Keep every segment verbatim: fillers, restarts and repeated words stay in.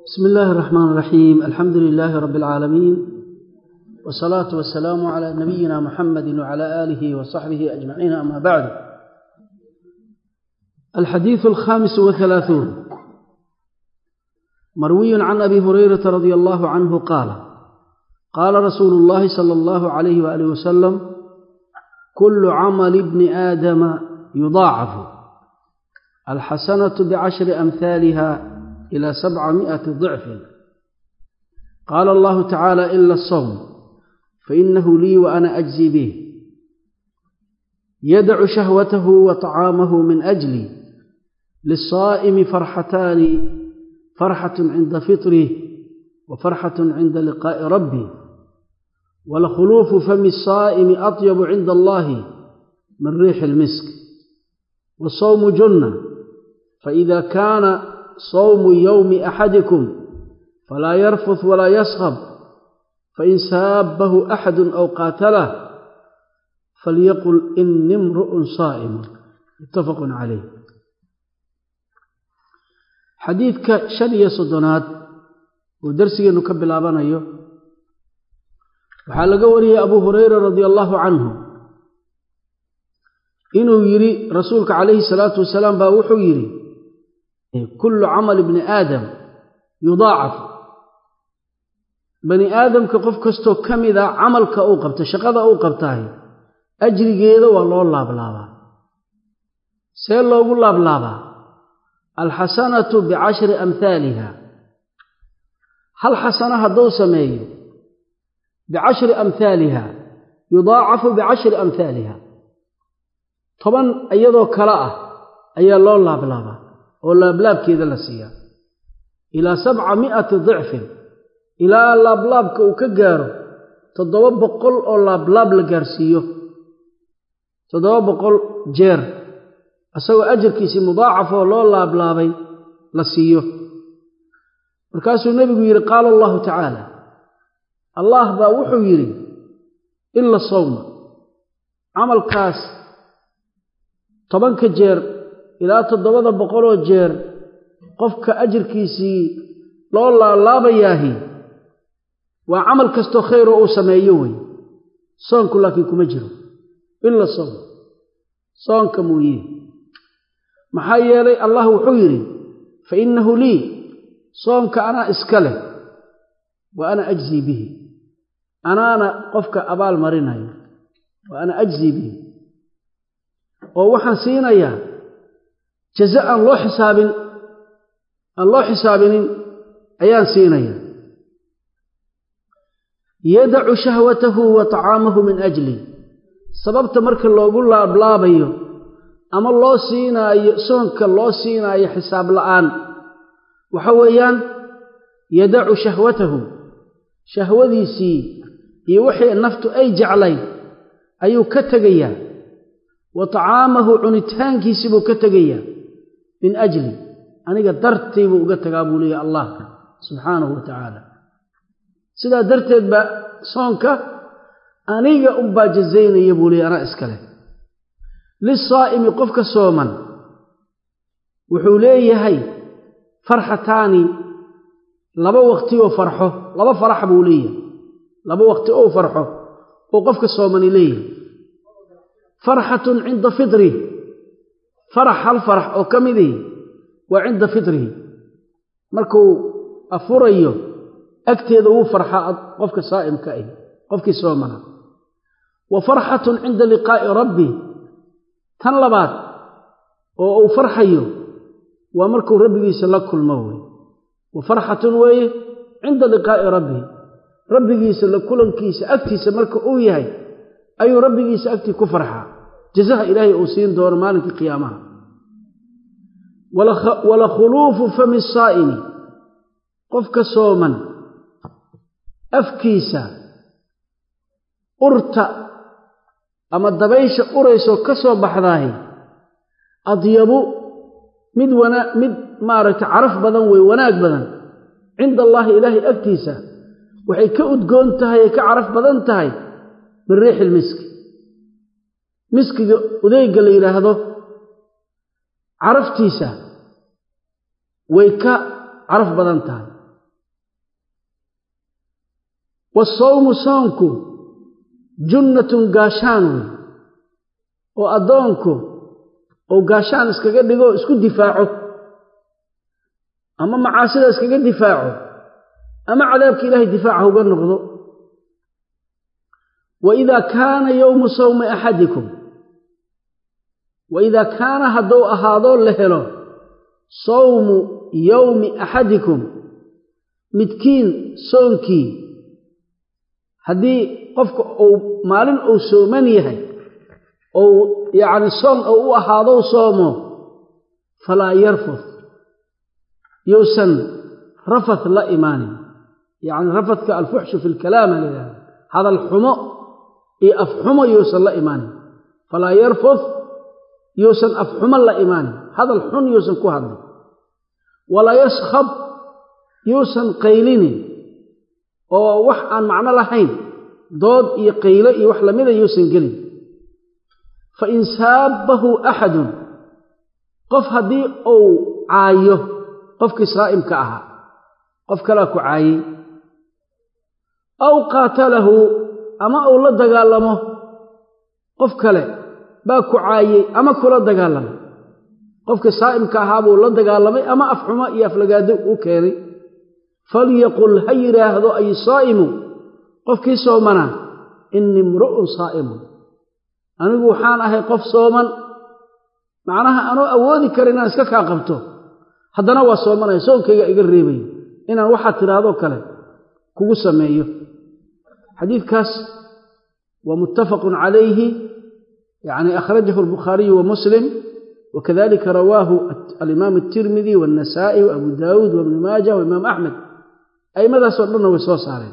بسم الله الرحمن الرحيم. الحمد لله رب العالمين، والصلاة والسلام على نبينا محمد وعلى آله وصحبه أجمعين، أما بعد. الحديث الخامس وثلاثون، مروي عن أبي هريرة رضي الله عنه قال: قال رسول الله صلى الله عليه وآله وسلم: كل عمل ابن آدم يضاعف، الحسنة بعشر أمثالها إلى سبعمائة ضعف. قال الله تعالى: إلا الصوم فإنه لي وأنا أجزي به. يدع شهوته وطعامه من أجلي. للصائم فرحتان، فرحة عند فطره وفرحة عند لقاء ربه. ولخلوف فم الصائم أطيب عند الله من ريح المسك. والصوم جنة، فإذا كان صوم يوم أحدكم فلا يرفث ولا يصخب، فإن سابه أحد أو قاتله فليقل إني امرؤ صائم. متفق عليه. حديثك شنية صدنات ودرسي نكبل آبانيه. وحال قوري أبو هريرة رضي الله عنه إنه يري رسولك عليه الصلاة والسلام باوحو يري: كل عمل ابن آدم يضاعف. بني آدم كقف كستو كمذا عملك أوقبت شقذا أوقبتاه أجري جيدا والله الله بلابا سير الله الله بلابا. الحسنة بعشر أمثالها. هل حسنة هدو سميه بعشر أمثالها، يضاعف بعشر أمثالها. طبعا أيضا كراءة أي الله الله بلابا ولا بلاب كذا لسيا إلى سبعمائة ضعف، إلى الله بلاب كوكجارو تضرب بقول الله بلاب لجارسيه تضرب بقول جير أسوأ أجر كيس مضاعف ولا الله بلابي لسيه. الكاس النبي يقول: قال الله تعالى: الله باوحو يري إلا الصوم. عمل كاس طبعا كجير إلى تضبط بقولو جير قفك أجر كيسي لولا لا بياهي وعمل كستو خير أو سمايوي صونك لكن كمجره إلا الصوم. صونك مويه محايا لي الله وحيري فإنه لي. صونك أنا إسكاله وأنا أجزي به. أنا أنا قفك أبال مريناي وأنا أجزي به. ووحن سينايا جزاء الله حساب الله حسابين أيان سينيا. يدع شهوته وطعامه من أجلي. سببت مرك الله يقول له أبلابيه أما الله سينا يسونك الله سينا يحساب الآن وحويان يدع شهوته شهوذي سي يوحي النفط أي جعلي أيو كتغيا وطعامه عنتان كيسبو كتغيا من أجلي أنا درتي وقتقابوا لي الله سبحانه وتعالى. سيدا درتي بصونك أنا أبا جزين يبولي أنا إسكاله. للصائم قفك صوما وحولي هاي فرحتاني لبا وقتي وفرحه لبا فرح بولي لبا وقتي وفرحه وقفك صوما إليه. فرحة عند فطره، فرح الفرح أو كمذي وعند فطره مركو أفريه أكتئ ذو فرحة قفك صائم كأي قفك صومنا. وفرحة عند لقاء ربي تنلبات أو فرحيه ومركو ربي يسلك الموي. وفرحة ويه عند لقاء ربي ربي يسلك كل كيس أكتئ سمركو أويهي أي ربي يسأكتئ كفرحة جزاء إلهي أوسين دور مالك قيامها. ولا خلوف فم الصائم قفك صوما أفكيسا أرتا أما الدبيش أريسو كسو بحضاهي أضيبو مد, ونا مد مارت عرف بدن وناك بدن عند الله إلهي أكتيسا وحي كأدقون تهي كعرف بدن تهي من ريح المسك. مسك أذيق اللي يلاهضه عرفتيسا ويكا عرف بدن تهي والصوم صومكو جنة قاشان وأدونكو أو قاشان اسكاقا ديغو اسكو دفاعه أما معاصرة اسكاقا دفاعه أما عذابك إلهي دفاعه بالنقضو وإذا كان يوم صوم أحدكم وإذا كان هدو أهادو لهلو صوم يوم أحدكم متكين صومكي هدي قفك أو مالن أو سومنيهي أو يعني صوم أو أهادو صومه فلا يرفض يوسن رفث لا إيماني يعني رفث كالفحش في الكلام هذا الحمق أفحم يوسن لا إيماني فلا يرفض يوسن أفحم لا إيماني هذا الحن يوسن كهد ولا يسخب يوسن قيليني أو وح عن معنى لحين ضاد يقيل وح لماذا يوسن قلي فإن سابه أحد قف هدي أو عايه قف كسرائم كأها قف كلاك عاي أو قاتله أما أولا دقالمه قف كلا باكو عاي أما كلا دقالمه قف كسرائم كأها أولا دقالمه أما أفحما يفلقادو وكيري فليقل هيرا هذا أي صائم قف كسومنا إني امرؤ صائم أنا وحان أهي قف صوما معناها أنا أودي كرنا اسكا قبته haddana waa soomanay soonkayga iga reebay inaan waxa tiraado kale kugu sameeyo xadiidkaas waa muttafaqun alayhi yani akhrajahu al-bukhari wa muslim وكذلك رواه الإمام الترمذي والنسائي وأبو داود وابن ماجه وإمام أحمد أي ماذا صلنا وسوس عليه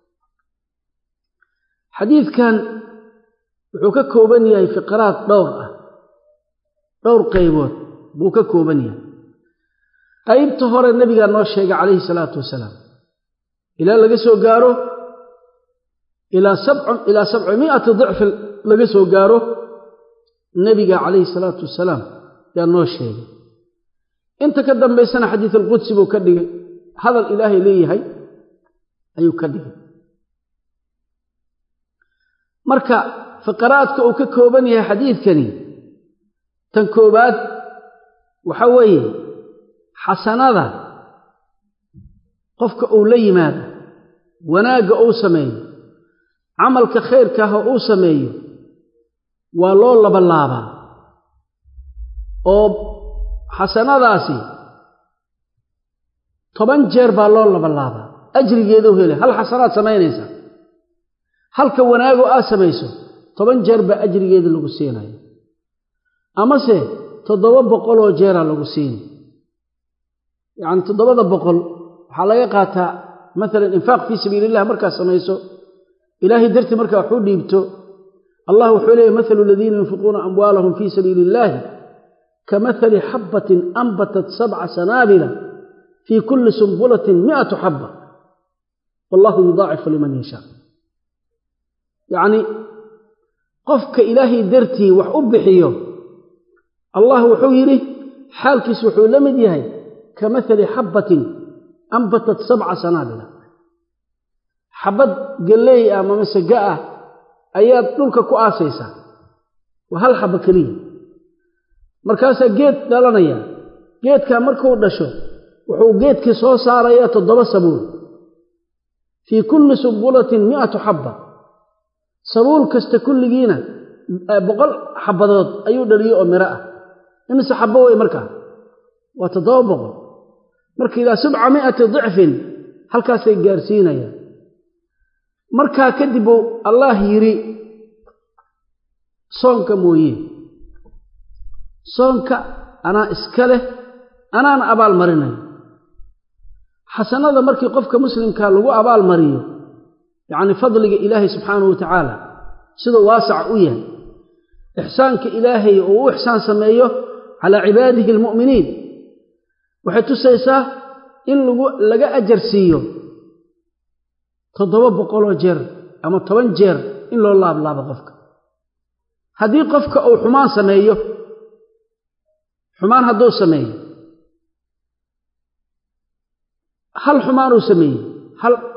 حديث كان وحككه بنيه في قراءة دور دور قيبوت بوككه بنيه قيب طهور النبي قال نوشيق عليه الصلاة والسلام إلى لقسو قارو إلى سبع إلى سبعمائة ضعف لقسو قارو النبي قال عليه الصلاة والسلام قال نوشيق انت كدام بيسنا حديث القدس بوكده هذا الإلهي ليه هي أيو كده مركا فقراتك وككوبانيها حديث كني تنكوبات وحويه حسنادا قفك او ليماد وناغا او سمي عملك خيرك او سمي ولو لبلابا او حسناداسي طبعا جير با لو لبلابا اجريgeedu hele hal xasanaad sameynaysa halka wanaago aa sameeyso toban jeer ba ajrigeedu lagu siinayo ama se toddoba boqol oo jeer lagu siinayo يعني تضبط بقول حلاقة قاتا مثلا إنفاق في سبيل الله مركز سميسو إلهي درت مركز حول يبتو الله حوله مثل الذين ينفقون أموالهم في سبيل الله كمثل حبة أنبتت سبع سنابل في كل سنبلة مئة حبة والله يضاعف لمن يشاء يعني قفك إلهي درتي وحبحيه الله حوله حالك سحول لمديهي كمثل حبة أنبتت سبع سنابل حبة قلي أما مسجاء أيات نلك كؤاسيسا وهل حبة كليه مركاسا جيت دالانيا جيت كامركو دشو وحو جيت كسو ساريات الضبا سبول في كل سبولة مئة حبة سبول كستكل جينا بقل حبضات أيو دليو أمراء إنس حبوه مركا وتضابط marka ila sabcamiئة ضعف halkaas ay gaarsiinaya marka kadib Allah yiri soonka mooyee soonka ana iskale ana abaal marinay xasanada markii qofka muslimka lagu abaal mariyo yaani fadliga ilaahi subhanahu wa ta'ala sida waasic u yahay ihsaanka ilaahi oo ihsaan sameeyo ala cibaadihi almu'miniin waxay tusaysaa in laga ajar siiyo toddoba boqol oo jeer ama toban jeer in loo laab laabo qofka haddii qofka uu xumaan sameeyo xumaan hadduu sameeyo hal xumaan uu sameeyo hal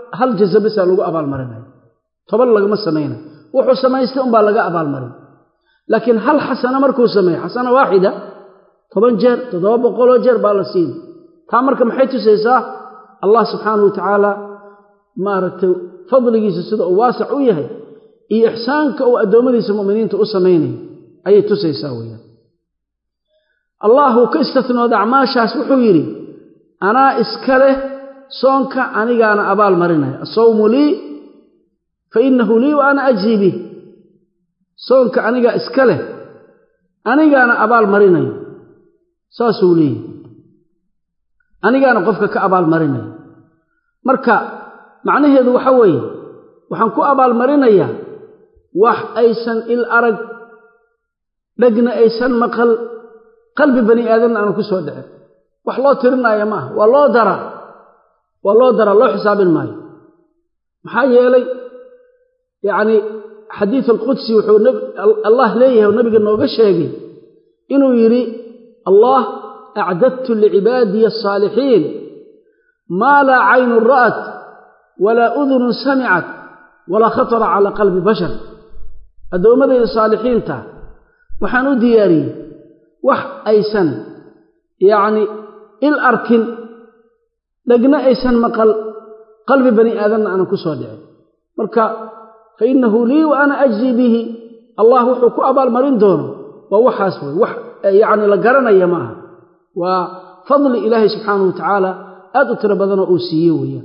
hal jaza bas lagu abaal marinay toban laga ma sameeyna wuxuu sameystay um baa laga abaal marin laakiin hal xasana markuu sameeyo xasana waahida toban jeer todoba boqol jeer baa la siin taa marka maxay tusaysaa Allah subhanahu wa ta'ala maaragtay fadligiisa sida uu waasic u yahay iyo ihsaanka uu adoomadiisa muuminiinta u sameeyay ayay tusaysaa weeyaan Allahu ka istathnooda acmaashaas wuxuu yiri ana iskale soonka anigaana abaal marinay asawmu li fa innahu li wa ana ajzi bi soonka aniga iskale anigaana abaal marinay saasuu leeyahay anigaana qofka ka abaal marinay marka macnaheedu waxa weeye waxaan ku abaal marinayaa wax aysan il arag dhagna aysan maqal qalbi bani aadam aan ku soo dhacay wax loo tirinayo ma waa loo dara waa loo dara loo xisaabin maayo maxaa yeelay yaani xadiis al-qudsi wuxuu Allah leeyahay nabiga nooga sheegay inuu yiri Allah a'adadtu li'ibadi as-salihin ma la 'ayn ra'at wala udhun sami'at wala khatara 'ala qalbi bashar adoomadayda saalihiinta waxaan u diyaariyay wax aysan yaani il arkin dhagna aysan maqal qalbi bani aadam aan ku soo dhicin marka fa innahu li wa ana ajzi bihi Allah wuxuu ku abaal marin doono waa waxaas way wax yaani la garanaya ma aha waa fadli ilaahi subhanahu wa ta'ala aad u tira badan oo siiyay weeyaan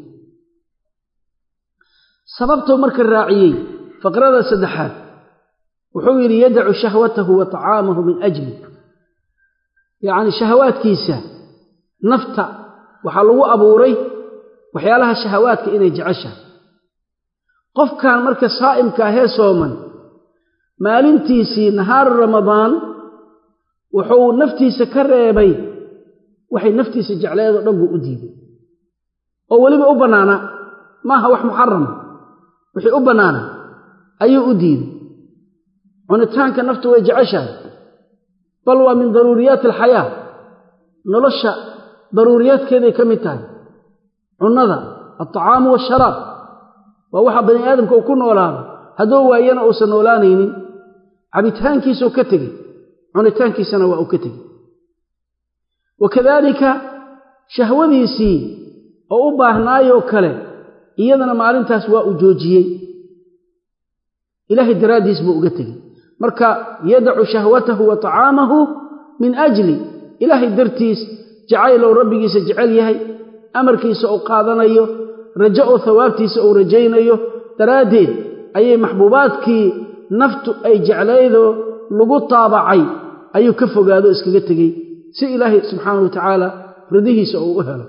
sababtu marka raaciyay faqrada saddexaad wuxuu yiri yad'u shahwatahu wa ta'amahu min ajli yaani shahawaadkiisa nafta waxa lagu abuuray waxyaalaha shahawaadka inay jeceshahay qofkan marka saa'imka ah ee sooman maalintiisii nahaar ramadaan wuxuu naftiisa ka reebay waxay naftiisa jecleedo dhan buu u diiday oo waliba u banaana maaha wax muharram wixii u banaana ayuu u diiday cunitaanka naftu way jeceshahay bal waa min daruuriyaat alxayaa nolosha daruuriyaadkeeday ka mid tahay cunada الطعام والشراب وwaxa bani aadamka ku noolaado hadoo waayana oo san noolaanaynin cabitaankiisu ka tagay cunitaankiisana waa uu ka tagay wakadalika shahwadiisi oo u baahnaayo kale iyadana maalintaas waa u joojiyay ilaahi daraadiis buu uga tagay marka yad'u shahwatahu wa ta'amahu min ajli ilaahi dartiis jacaylo rabbigiisa jecel yahay amarkiisa oo qaadanayo rajaa'o thawaabtiisa oo rajaynayo daraadeed ayay maxbuubaadkii naftu ay jeclaydo lagu taabacay ayuu ka fogaado iskaga tagay si ilaahi subhanahu wa ta'ala ridihiisa oo u helo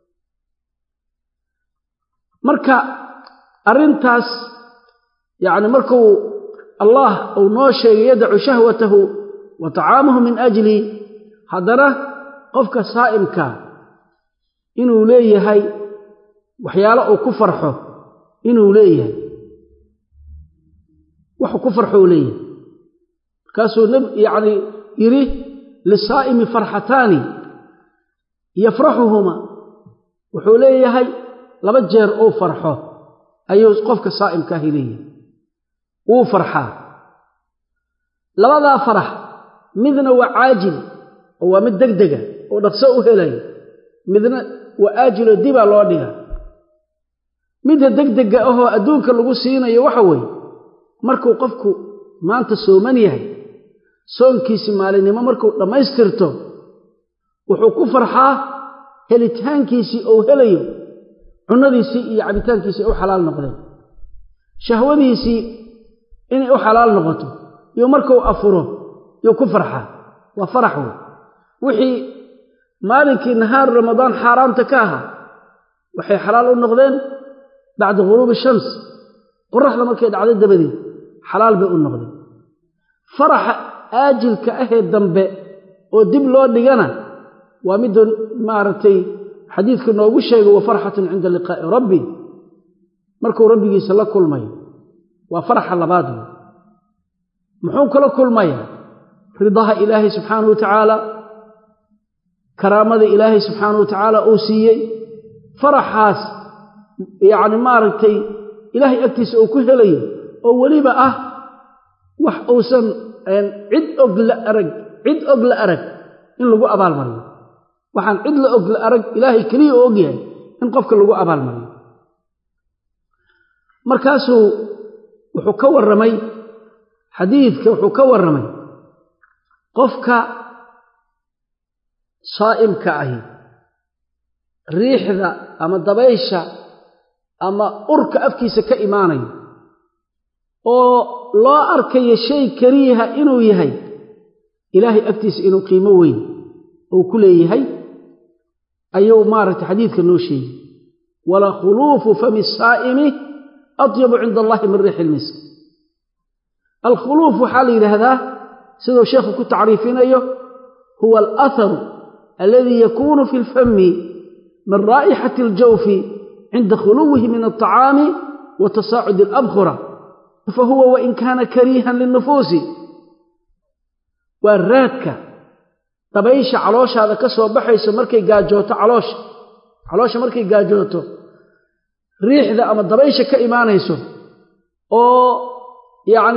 marka arintaas yaani markuu Allah oo noo sheegay yad'u shahwatahu wa ta'amahu min ajli hadara qofka saa'imka inuu leeyahay waxyaalo uu ku farxo inuu leeyahay wax ku farxo leeyahay kaasoo nab yaani yiri lisaa'imi farxatani yafrahuhuma wuxuu leeyahay laba jeer oo farxo ayuu qofka saa'imka leeyahay uu farxa labada farax midna waa caajil oo waa mid degdega oo dhaqso u helay midna waa aajil diba loo dhiga midda degdega ah adduunka lagu siinayo waxa weey markuu qofku maanta sooman yahay soonkiisa maalinimo markuu dhameystirto wuxuu ku farxaa helitaankiisa oo helayo cunadiisa iyo cabitaankiisa oo xalaal noqday shahwadiisa inay u xalaal noqoto iyo markuu afuro iyo ku farxa waa farax wixii maalinkii nahaar ramadaan xaraamta ka aha waxay xalaal u noqdeen بعد غروب الشمس قرحنا markay dhacday dabadii xalaal bay u noqday farax aajil ka ah dambe oo dib loo dhigana waa mid maartay xadiiska noogu sheegay waa farxatun inda liqaa'i rabbi markuu rabbigiisa la kulmay waa farax labaad muxuu kala kulmay ridaha ilaahi subhanahu wa ta'ala karaamada ilaahi subhanahu wa ta'ala oo siiyay faraxaas يعني مارتي إلهي أكتس أو كهلي أو وليبا أه وح أوسن أن عد أقل أرق عد أقل أرق إن لقوا أبال مريم وحن عد أقل أرق إلهي كلي أوجيه إن قفك لقوا أبال مريم مركاسو وحكور رمي حديث وحكور رمي قفك صائم كأهي ريح ذا أما الضبيشة أما أرك أفكيس كإيماني أو لا أركي شيء كريها إنو يهي إلهي أكتس إنو قيموين أو كل يهي أيو مارة حديث كنوشي ولا خلوف فم الصائم أطيب عند الله من ريح المسك الخلوف حالي لهذا سيدو شيخ كنت عارفين أيه هو الأثر الذي يكون في الفم من رائحة الجوف عند خلوه من الطعام وتصاعد الأبخرة فهو وإن كان كريها للنفوس والرادك طبيش علوش هذا كسوة بحيس مركي قاجوته علوش علوش مركي قاجوته ريح ذا أما الضبيش كإيمانيسو أو يعني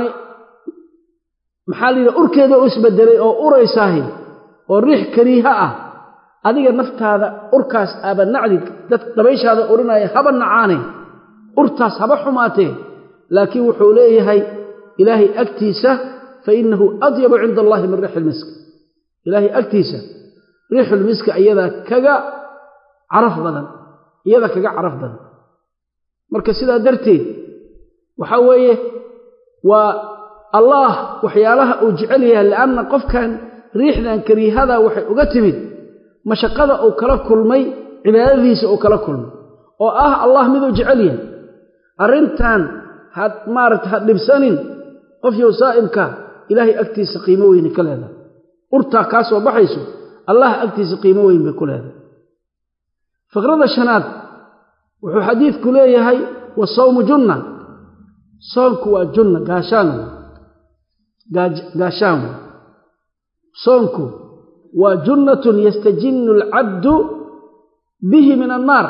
محالي أركي ذا أسبدلي أو أريساهي أو ريح كريها adiga naftaada urkaas aba nacdig dad dabayshaada urinaya haba nacaane urtaas haba xumaatee laakiin wuxuu leeyahay ilaahi agtiisa fa innahu adyab 'inda Allah min rih al-misk ilaahi agtiisa rih al-misk ayada kaga araf badan iyada kaga araf badan marka sidaa darteed waxa weeye waa Allah waxyaalaha uu jecel yahay laana qofkan riixdan kariihada waxay uga timid mashaqada oo kala kulmay cibaadadiisa oo kala kulmay oo ah Allah miduu jecel yahay arintan had maarta had dhibsanin qof yow saa'imka ilaahi agtiisa qiimo weyn ka leedahay urta ka soo baxayso Allah agtiisa qiimo weyn bay ku leedahay faqrada shanaad wuxuu xadiidku leeyahay wa sawmu junna soonku waa junna gaashaan gaashaan soonku وجنة يستجن العبد به من النار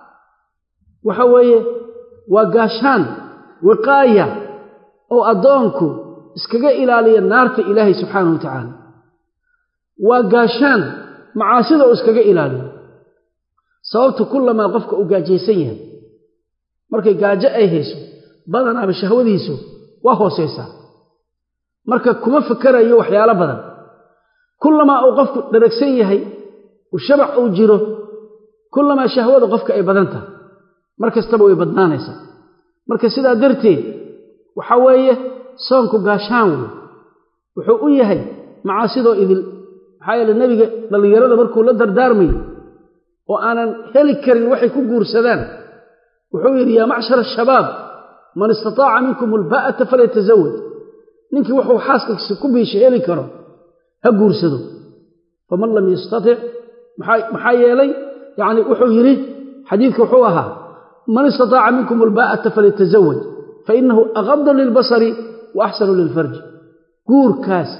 وحوية وقاشان وقاية أو أدونكو اسكاقا إلالي النار إلهي سبحانه وتعالى وقاشان معاصده اسكاقا إلالي صوت كل ما قفك أقاجيسيا مركي قاجة أيهيسو بدنا بشهوديسو وهو سيسا مركي كما فكر أيو حيال بدن كلما أوقفك دركسيه والشبع أو جيره كلما شهوة قفك أي بدنته مركز تبوي بدنانيسا مركز سيدا درتي وحوية صانكو قاشان وحوية معاصده إذن حيال النبي للي يرد بركو لدر دارمي وأنا هلكر الوحي كقور سدان وحوية يا معشر الشباب من استطاع منكم الباءة فليتزوج ننكي وحو حاسكك سكبهش هلكره هقول سدو فمن لم يستطع محايا لي يعني وحو يريه حديثك وحوها من استطاع منكم الباءة فليتزوج فإنه أغض للبصر وأحسن للفرج قور كاس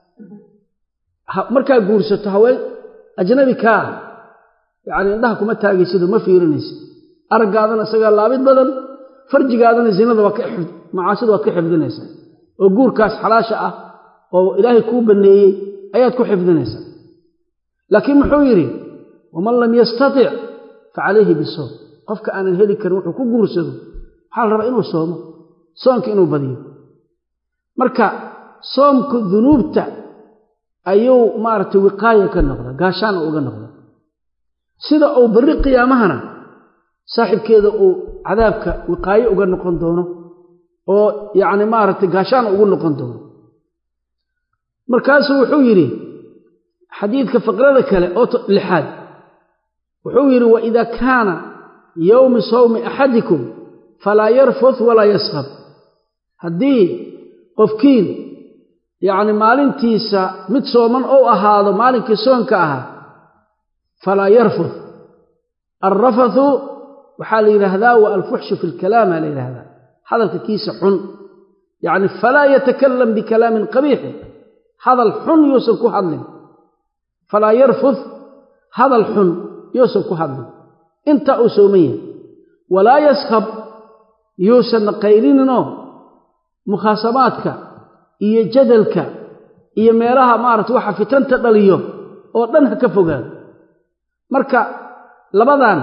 مركا قور ستهوي أجنبي كا يعني عندها ما تاقي سدو ما في رنس أرق هذا سقال الله بيت بدل فرج هذا زينة وكحفظ معاسد وكحفظ نيسا وقور كاس حلاشة أو إلهي كوبني آيات كحفظنيسا لكن محويري ومن لم يستطع فعليه بالصوم قفك أنا الهلي كروح وكقور سدو حال ربا إنه صوم صومك إنه بديه مركا صومك الذنوب تا أيو مارت وقاية كالنقضة قاشان أو كالنقضة سيدا أو بري قيامهنا صاحب كذا أو عذابك وقاية أو كالنقضة دونه أو يعني مارت قاشان أو كالنقضة دونه مركاسه وحويري حديثك فقرة كلا أو لحاد وحويري وإذا كان يوم صوم أحدكم فلا يرفث ولا يسخط هدي قفكين يعني مالين تيسا متصومن أو أهاض مالين كسون كأها فلا يرفث الرفث وحال إلى هذا والفحش في الكلام إلى هذا هذا الكيس حن يعني فلا يتكلم بكلام قبيح هذا الحن يوسف كحضن فلا يرفض هذا الحن يوسف كحضن انت أسومية walaa yaskhab yuusan qaylinino mukhaasamaadka iyo jadalka iyo meelaha maaragtay waxa fitanta dhaliyo oo dhan ha ka fogaan marka labadan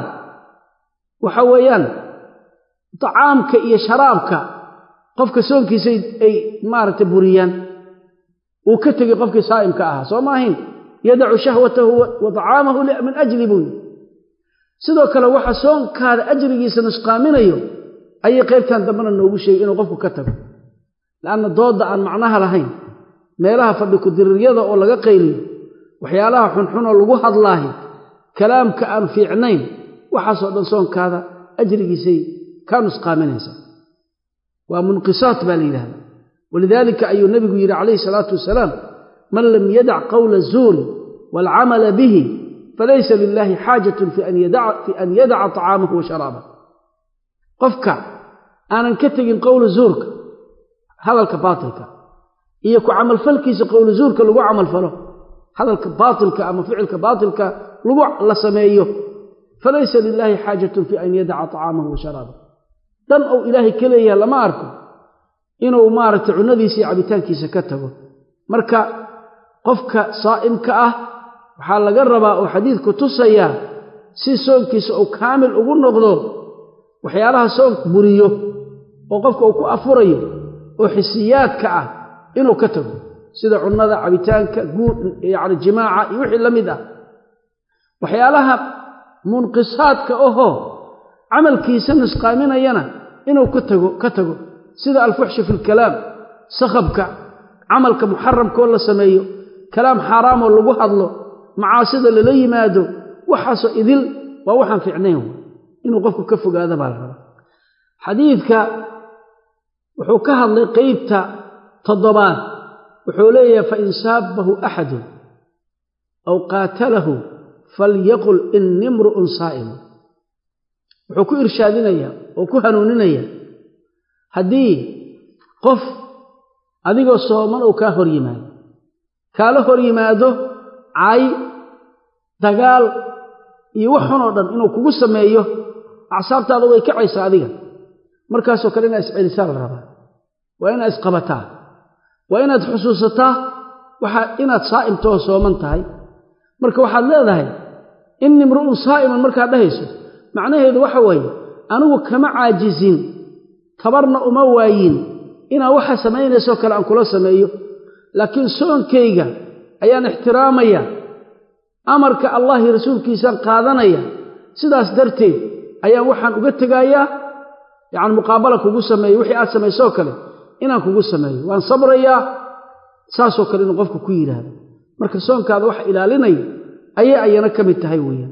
waxa weeyaan tacaamka iyo sharaabka qofka soonkiisa ay maaragtay buriyaan uu ka tagay qofkii saa'imka ah soo maahin yadacu shahwatahu wa tacaamahu min ajli bun sidoo kale waxa soonkaada ajrigiisa nusqaaminayo ayay qaybtan dambana noogu sheegay inuu qofku ka tago laana dooda aan macnaha lahayn meelaha fadhi ku diririyada oo laga qayliyo waxyaalaha xunxun oo lagu hadlaahay kalaamka aan fiicnayn waxa soo dhan soonkaada ajrigiisay ka nusqaaminaysa waa munqisat baa leeyahay walidalika ayu nabigu yiri alayhi salatu wasalaam man lam yada' qawla az-zur wal 'amala bihi falaysa lillahi hajatun fi an yada' fi an yada' ta'amahu wa sharabahu qofka aanan ka tagin qawla zuurka hadalka baatilka iyo ku amal falkiisa qawla zuurka lagu amal falo hadalka baatilka ama ficilka baatilka lagu la sameeyo falaysa lillahi hajatun fi an yada' ta'amahu wa sharabahu dan oo ilaahi kaleeyahay lama arko inuu maaragtay cunadiisa cabitaankiisa ka tago marka qofka saa'imka ah waxa laga rabaa oo xadiidku tusaya si soonkiisa uu kaamil ugu noqdo waxyaalaha soon buriyo oo qofka uu ku afurayo oo xisiyaadka ah inuu ka tago sida cunada cabitaanka guud yaani jimaaca iyo wixii lamid ah waxyaalaha munqisaadka oo amalkiisa nusqaaminayana inuu ka tago ka tago sida al-fuhsh fi al-kalam sakhabka amalka muharramka oo la sameeyo kalaam xaraam oo lagu hadlo macaasida la yimaado waxaasoo idil waa waxaan fiicnayn inuu qofku ka fogaado baa la rabaa xadiidka wuxuu ka hadlay qaybta toddobaad wuxuu leeyahay fa in saabahu ahad aw qaatalahu falyaqul inni imru'un saa'im wuxuu ku irshaadinaya oo ku hanuuninaya hadii qof adigoo sooman oo ka hor yimaado kala hor yimaado ay dagaal iyo waxan oo dhan inuu kugu sameeyo acsaabtaada way kacaysaa adiga markaas oo kale inaad iscelisaa la rabaa waa inaad isqabataa waa inaad xusuusataa waxa inaad saa'imtoo sooman tahay marka waxaad leedahay inni imru'un saa'iman marka dhahayso macnaheedu waxa weeye anigu kama caajizin tabarna uma waayin ina waxa sameeynayso kale aan kula sameeyo laakiin soonkayga ayaan ixtiraamaya amarka Allah iyo rasuulkiisa qaadanaya sidaas darteed ayaan waxaan uga tagayaa yaani muqaabala kugu sameeyo wixii aad sameeyso kale inaan kugu sameeyo waan sabraya saasoo kale in qofku ku yiraahdo marka soonkaada wax ilaalinay ayay ayana kamid tahay weeyaan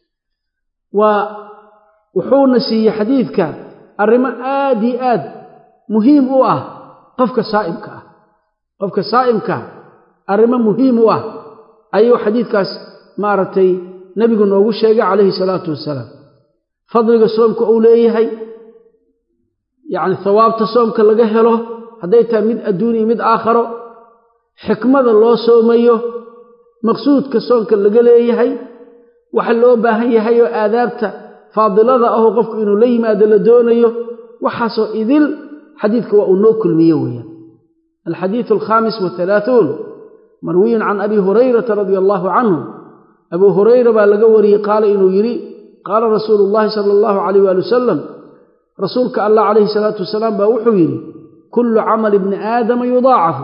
waa wuxuu nasiiyay xadiidka arimo aad iyo aad muhiim u ah qofka saa'imka ah qofka saa'imka arimo muhiim u ah ayuu xadiidkaas maartay nabigu noogu sheegay calayhi salaatu wasalaam fadliga soomka uu leeyahay yaani thawaabta soomka laga helo haday tahay mid adduun iyo mid aakhiro xikmada loo soomayo maqsuudka soomka laga leeyahay waxa loo baahan yahay oo aadaabta faadilada ah qofku inuu la yimaado la doonayo waxa soo idil xadiidka waa uu noo kulmiyo weeyaan الحديث الخامس والثلاثون مروي عن أبي هريرة رضي الله عنه أبو هريرة بالغوري قال إنه يري قال رسول الله صلى الله عليه وآله وسلم رسولك الله عليه الصلاة والسلام بوحو يري كل عمل ابن آدم يضاعف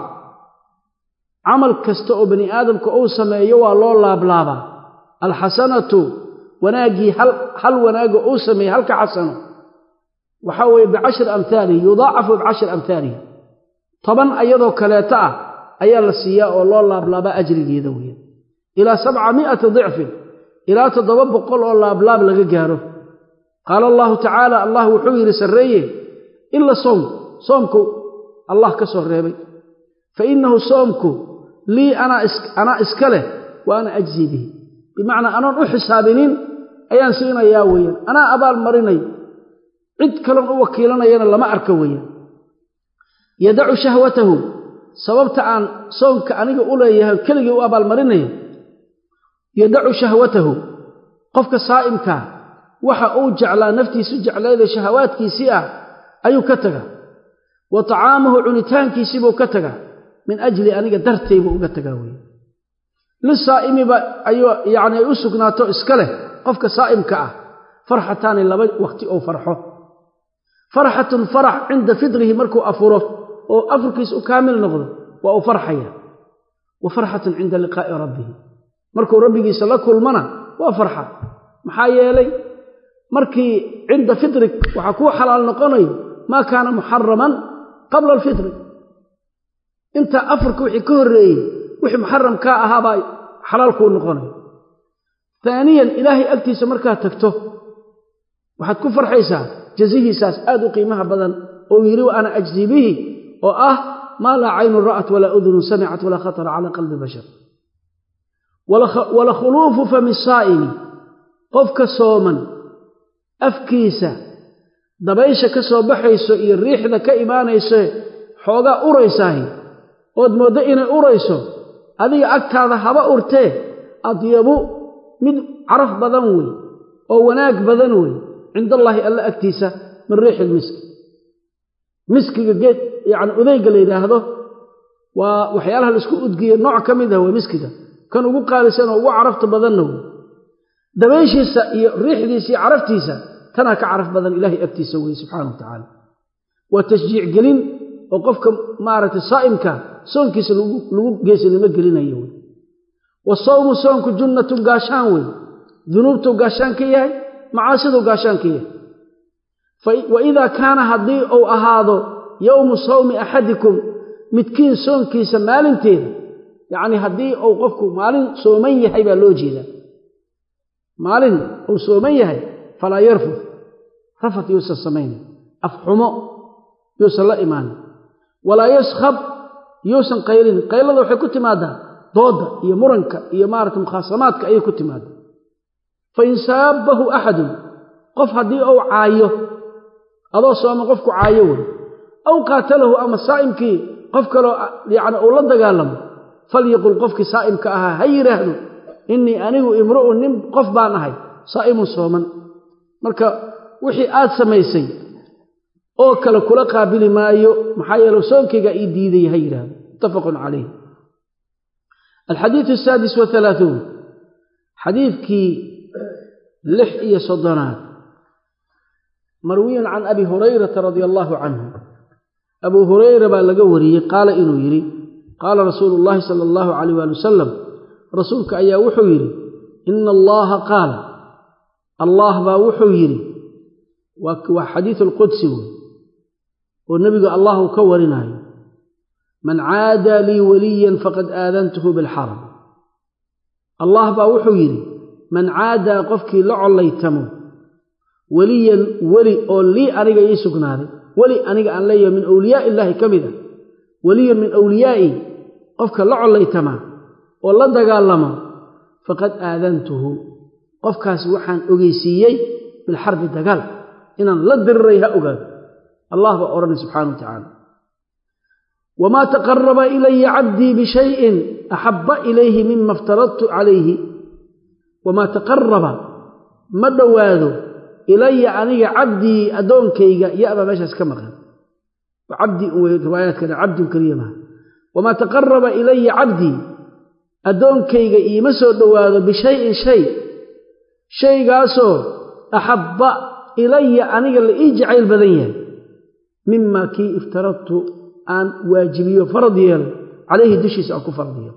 عمل كستو بني آدم كأوسم يوى الله لابلابا الحسنة وناجي هل, هل وناجي أوسم هل كحسنة وحوي بعشر أمثاله يضاعف بعشر أمثاله طبعا أيضا كلاتا أيا للسياء والله لابلابا أجري يدويا إلى سبعمائة ضعف إلى تضبب قل الله بلاب لغجاره قال الله تعالى الله وحوير سريه إلا صوم صومك الله كسر ريبي فإنه صومك لي أنا إسك أنا إسكله وأنا أجزي به بمعنى أنا أحسابين أيان سينا ياويا أنا أبا المريني عد كلام وكيلنا ينا لما أركويا يدع شهوته سببت عن صومك أنيق أوليه كلي وأبا المريني يدع شهوته قفك صائمك waxa uu jeclaa naftiisu jeclayda shahawaadkiisii ah ayuu ka tagaa wa ta'aamuhu cunitaankiisii buu ka tagaa min ajli aniga dartay buu uga tagaa weey lisaa'imi ba ayuu yaani ay u sugnaato iska leh qofka saa'imka ah farxataani laba waqti oo farxo farxatun farax inda fidrihi markuu afuro oo afurkiisu u kaamil noqdo waa u farxaya wa farxatun inda liqaa'i rabbih markuu rabbigiisa la kulmana waa farxa maxaa yeelay markii inda fidrik waxa ku xalaal noqonay ma kaana muharraman qabla al-fitr inta afurku wixii ka horeeyay wixii muharram ka ahaa baa xalaal ku noqonay ثانيا إلهي أكتيس مركا تكتو waxaad ku farxaysaa jazihiisaas aad u qiimaha badan oo yiri ana ajzi bihi oo ah ma la aynu ra'at wala udhun sami'at wala khatara ala qalbi bashar wala wala khulufu fami sa'im qofka sooman afkiisa dabaysha ka soo baxayso iyo riixda ka iimaanayso xooga uraysahay oo moodo inay urayso adiga agtaada haba urtee adyabu mid araf badan way oo wanaag badan way عند الله ألا أكتيسة من ريح المسك مسك جيت يعني أذيق اللي هذا وحيالها الاسكو أدقية نوع كميدة هو مسك ده كانوا يقول قال سنة وعرفت بذنه دبيش الريح دي سي عرفتيسة كان كعرف بذن إلهي أكتيسة سبحانه وتعالى والتشجيع قلين وقفك مارة الصائم كان سون كيس لغوب جيس اللي مقلين أيوه والصوم سونك جنة قاشانوي ذنوبته قاشان كيهي معاصده قاشانكيه وإذا كان هدي أو أهاضو يوم صوم أحدكم متكين صوم كيسا مالنتين يعني هدي أو قفكو مالن صوميه هيبا لوجيدا مالن أو صوميه فلا يرفض رفض يوسى السمين أفحمو يوسى الله إيمان ولا يسخب يوسى قيلين قيل الله حكوت ماذا ضد يمرنك يمارة مخاصماتك أي كنت ماذا فإن سابه أحد قف هدي أو عايه أضو صوم قفك عايه أو قاتله أما السائم كي قفك لو يعني أولاد قالهم فليقل قفك سائم كأها هاي رهدو إني أنيه امرؤ نم قف بانهاي صائم صوما مركا وحي آد سميسي أو كلا كلا قابل مايو محايا لو صوم كي قايد ديدي هاي رهدو اتفق عليه الحديث السادس وثلاثون حديث كي لحية صدنات مروي عن أبي هريرة رضي الله عنه أبو هريرة بالقوري قال إنه يري قال رسول الله صلى الله عليه وسلم رسولك أيها وحويري إن الله قال الله با وحويري وحديث القدس والنبي قال الله كورنا من عاد لي وليا فقد آذنته بالحرب الله با وحويري من عاد قفك لعليتمو وليا ولي أو لي أنيق يسقناري ولي أنيق أن لي من أولياء الله كمذا وليا من أوليائي قفك لعليتما والله دقالما فقد آذنته قفك سوحان أغيسيي بالحرب دقال إن لدر ريها أغاد الله بأورنا سبحانه وتعالى وما تقرب إلي عبدي بشيء أحب إليه مما افترضت عليه وما تقرب ما دواذو إلي عني عبدي أدون كيغا يأبا ماشاس كمغا وعبدي روايات كده عبد كريمة وما تقرب إلي عبدي أدون كيغا إيمسو دواذو بشيء شيء شيء قاسو أحب إلي عني اللي إيجعي البدنية مما كي افترضت أن واجبي فرضيا عليه دشيس أكو فرضيا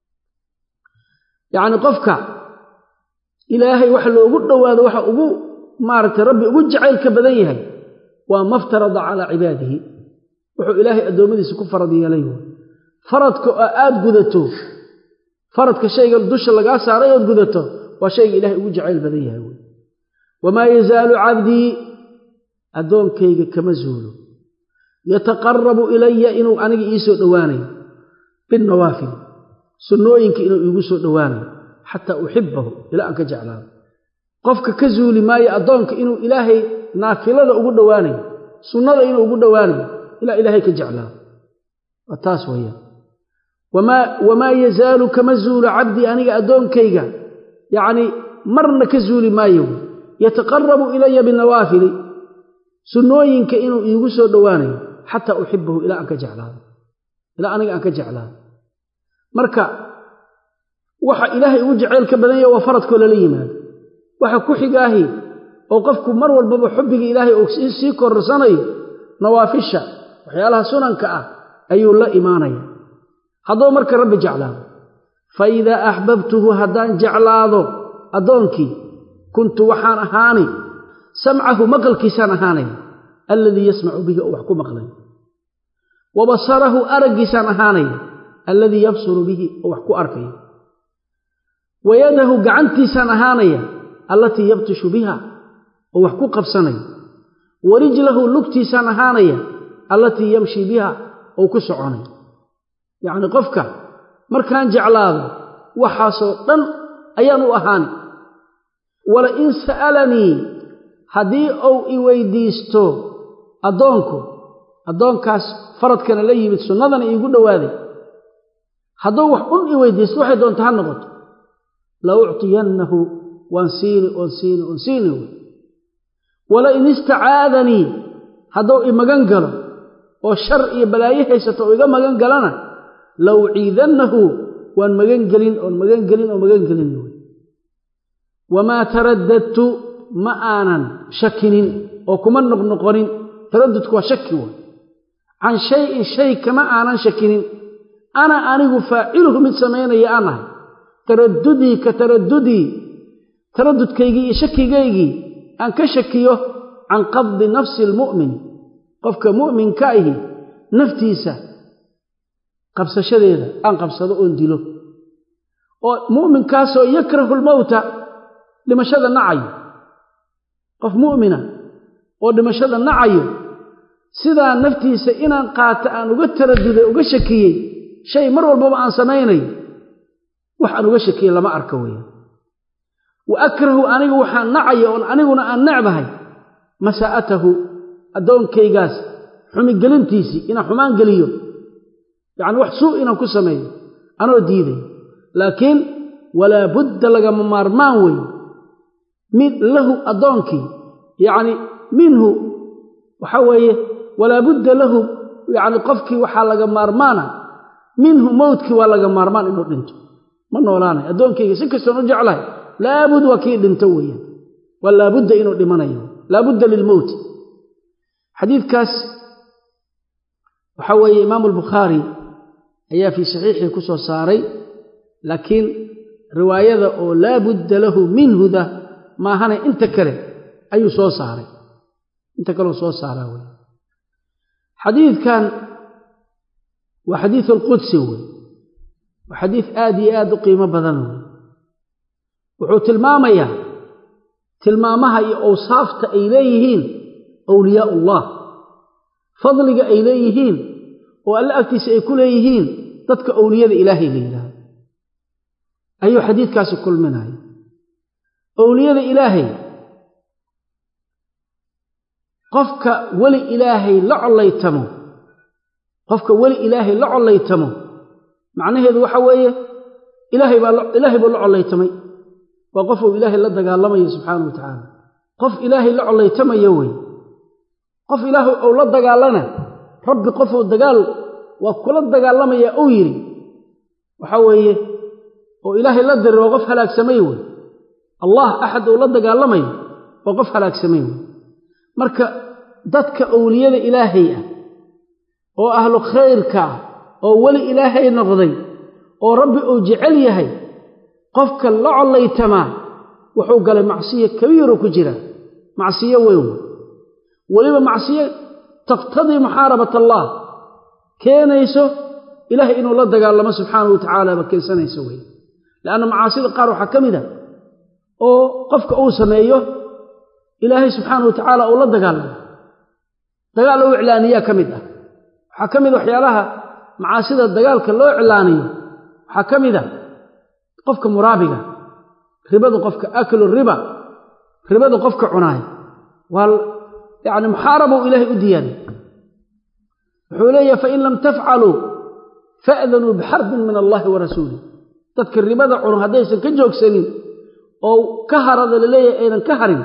يعني قفك إلهي وحا لو قد دواذو وحا أقو مارت ربي أقو جعيلك بدنيها وما افترض على عباده وحو إلهي أدومدي سكو فرضي عليه فرضك آد قدته فرضك شيء الدش اللي قاسى عليه قدته وشيء إلهي أقو جعيل بدنيها وما يزال عبدي أدون كيك كمزول يتقرب إلي إنو أنك إيسو دواني بالنوافل سنوينك إنو إيسو دواني حتى أحبه إلى أنك جعله قفك كزولي ما يأدونك إنه إلهي نافلة أقول دواني سنة إنه أقول دواني إلى إلهي كجعله التاسوية وما, وما يزال كمزول عبدي أنك أدون كيغا يعني مرنا كزولي ما يوم yataqarrabu ilaya binawafil sunnooyinka inuu iigu soo dhawaanayo hatta uhibbuhu ila an ka jeclaado ila aniga an ka jeclaado marka waxa ilaahay ugu jecel ka badan yahay waa faradka la yimaado waxa ku xigaahi oo qofku mar walba xubbiga ilaahay oo si korsanayo nawaafisha waxyaalaha sunanka ah ayuu la iimaanaya hadoo marka rabbi jeclaado fa idha ahbabtuhu hadan jeclaado adoonki kuntu waxaan ahaani sam'ahu maqalkiisaan ahaanay alladhi yasma'u bihi wax ku maqlay wa basarahu aragiisaan ahaanay alladhi yabsuru bihi wax ku arkay wa yadahu gacantiisaan ahaanay allati yabtishu biha wax ku qabsanay wa rijluhu lugtiisaan ahaanay allati yamshi biha oo ku soconay yaani qofka markaan jeclaado waxaasoo dhan ayaan u ahaani wala in sa'alani hadii oo i weydiisto adoonku adoonkaas faradkana la yimid sunnadana iigu dhawaaday hadoo wax un i weydiisto waxay doontaa ha noqoto la u'tiyannahu wansiini wansiini wansiini wala in ista'aadani hadoo i magan galo oo shar iyo balaayo haysato oo iga magan galana la u'iidannahu wan magan galin oo magan galin oo magan galin wama taraddadtu ma aanan shakinin oo kuma noqnoqonin taraddudku waa shaki waa an shay'in shay kama aanan shakinin ana anigu faa'iluhu mid sameynaya anahay taraddudi ka taraddudi taraddudkaygi iyo shakigaygi aan ka shakiyo an qabdi nafsi almu'min qofka mu'minka ahi naftiisa qabsashadeeda aan qabsado oo dilo oo mu'minkaas oo yakrahu al-mauta dhimashada nacayo qof mu'mina oo dhimashada nacayo sida naftiisa inaan qaata aan uga taradduday uga shakiyay shay mar walba aan sameeynay wax aan uga shakiyay lama arka weeyo wa akrahu anigu waxaan nacayo oo aniguna aan nacbahay masaa'atahu adoonkaygaas xumi galintiisi ina xumaan galiyo yaani wax suu inaan ku sameeyo anoo diiday laakiin wala budda laga maarmaan weeyo mid lahu adoonkii يعني منه وحويه ولا بد له يعني قفكي وحا لغا مارمانا منه موتكي ولا لغا مارمان انه دنتو ما نولانا ادونكيga si kasto u jeclahay la bud waki dhinto weeyo wala budda inuu dhimanayo la budda lil maut hadithkaas waxa weeye Imam al-Bukhari ayaa fi sahihi ku soo saaray laakiin riwaayada oo la budda lahu minhu da ma hana inta kale ayuu soo saaray inta kale soo saaray way hadithkan wa hadith al-qudsi way wa hadith aadi aad qiimo badan wuxuu tilmaamaya tilmaamaha iyo awsaafta ay leeyihiin awliya Allah fadliga ay leeyihiin oo alla agtiisa ay ku leeyihiin dadka awliyada Ilaahay leeyahay ayuu hadithkaas kulminay awliyada Ilaahay qofka wali Ilaahay la colaytamo qofka wali Ilaahay la colaytamo macnaheedu waxa weeye Ilaahay baa Ilaahay baa la colaytamay waa qof oo Ilaahay la dagaalamayo subhanahu wa ta'ala qof Ilaahay la colaytamayo way qof Ilaahay oo la dagaalana rabbi qof oo dagaal waa kula dagaalamaya oo yiri waxa weeye oo Ilaahay la diray qof halaagsamay way Allah ahad oo la dagaalamayo waa qof halaagsamay marka dadka awliyada Ilaahay ah oo ahlu khayrka oo wali Ilaahay noqday oo rabbi uu jecel yahay qofka la colaytama wuxuu galay macsiyo kabiir ku jira macsiyo weyn waliba macsiyo taqtadi muharabat Allah keenayso Ilaahay inuu la dagaalamo subhanahu wa ta'ala bakeensanayso weyn laana macaasida qaar waxa kamida oo qofka uu sameeyo Ilaahay subhanahu wa ta'ala oo la dagaalamo dagaal oo iclaaniya kamida waxa kamid waxyaalaha macaasida dagaalka loo iclaaniyo waxa kamida qofka muraabiga ribada qofka aklu riba ribada qofka cunaay wal yaani muharaba Ilaahay u diyaanay wuxuu leeyahay fa in lam taf'alu fa'dhanu biharb min Allah wa rasuuli dadka ribada cun hadaysan ka joogsanin oo ka harada leeyahay aynan ka harin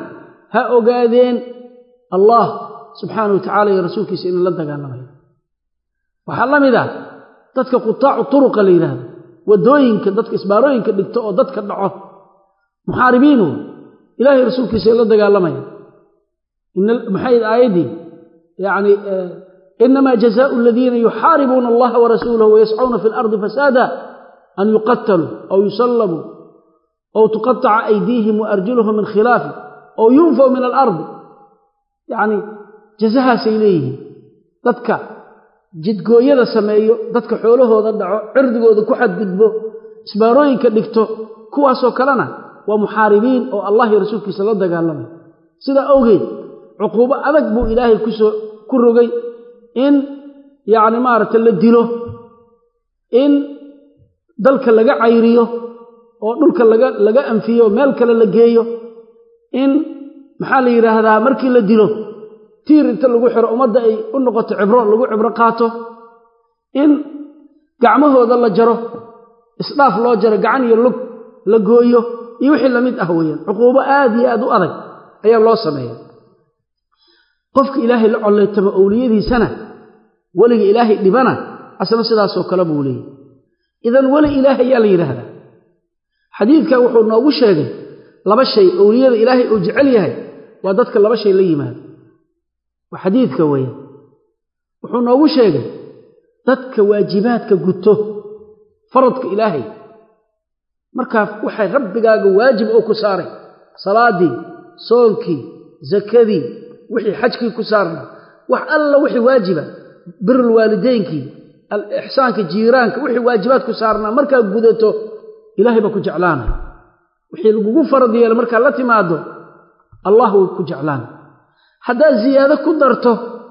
ha ogaadeen allah subhanahu wa ta'ala iyo rasuulkiisa in la dagaalamayo waxa la mid ah dadka qutaacu turuqa la yiraahdo wadooyinka dadka isbaarooyinka dhigto oo dadka dhaco muhaaribiinu ilaahay rasuulkiisa la dagaalamaya in maxay aayadi yani inma jazaa'u alladhina yuharibuna Allah wa rasulahu wa yas'una fil ardi fasada an yuqattalu aw yusallabu aw tuqatta'a aydihim wa arjuluhum min khilaf aw yunfaw min al-ard yani jazaha saylihi dadka jidgooyada sameeyo dadka xoolahooda dhaco cirdigooda ku xadgudbo isbaarooyinka dhigto kuwaas oo kalena waa muhaaribiin oo Allah iyo rasuulkiisa la dagaalamay sida awgeed uquba adag buu ilaahay ku soo ku rogay in yaani maarta la dilo in dalka laga cayriyo oo dhulka laga laga anfiyo meel kale la geeyo in maxaa la yiraahdaa markii la dilo tiir inta lagu xiro umada ay u noqoto cibro lagu cibro qaato in gacmahooda la jaro isdhaaf loo jaro gacan iyo lug la gooyo iyo wixii la mid ah weeyaan uquba aad iyo aad u adag ayaa loo sameeyay qofka ilaahay la colaytama awliyadiisana waliga ilaahay dhibana asna sidaas oo kala buu leeyahay idan wali ilaahay yaa la yiraahdaa xadiidka wuxuu noogu sheegay laba shay awliyada ilaahay uu jecel yahay waa dadka laba shay la yimaado wa xadiidka weeye wuxuu noogu sheegay dadka waajibaadka guto faradka ilaahay marka waxay rabbigaaga waajib oo ku saaray salaadii soonkii zakadii wixii xajkii ku saarna wax alla wixii waajiba birrul waalideenki al ihsaanka jiiraanka wixii waajibaad ku saarna marka gudato ilaahay ba ku jeclaanay wixii lagu farad yeelay marka la timaado allah uu ku jeclaanay hadaa ziyaado ku darto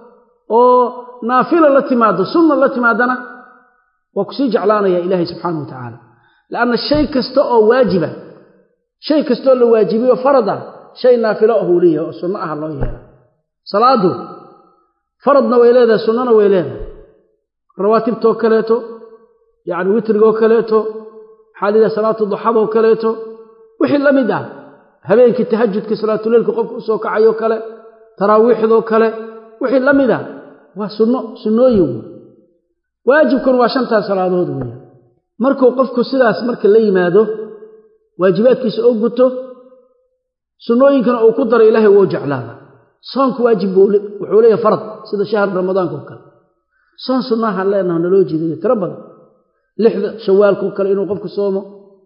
oo naafila la timaado sunna la timaadana waa ku sii jeclaanaya ilaahay subhanahu wa ta'ala laana shay kasto oo waajiba shay kasto la waajibiyo farada shay naafila oo leeyahay oo sunna ah loo yeelay salaadu faradna way leedahay sunnana way leedahay rawaatibto kaleeto yaani witrigo kaleeto xaalida salaatu duhada oo kaleeto wixii la mid ah habeenkii tahajjudka salaatu leelka qofku soo kacayo kale taraawiixdo kale wixii la mid ah waa sunno sunnooyin waajibkan waa shanta salaadood weeye markuu qofku sidaas marka la yimaado waajibaadkiisa oo guto sunnooyinkana uu ku daray ilaahay wuu jeclaada soonku waajib wuxuu leeyahay farad sida shahr ramadaanka oo kale soon sunnaha leenahay naloo jeediyo tira badan lixda shawaalku kale inuu qofku soomo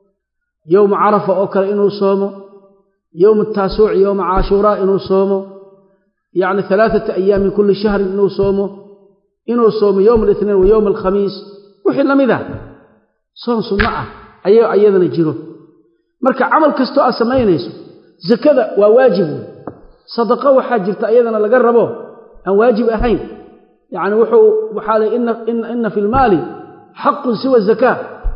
yawm arafa oo kale inuu soomo yawm at-tasuuc yawm ashura inuu soomo يعني ثلاثة أيام من كل شهر إنه صومه إنه صوم يوم الاثنين ويوم الخميس وحنا مذا صوم صنعه أيه أيضا نجيره مركع عمل كستو أسمين يسو زكذا وواجب صدقة وحاجرت أيضا لقربه أن واجب أهين يعني وحو وحالي إن, إن, إن في المال حق سوى الزكاة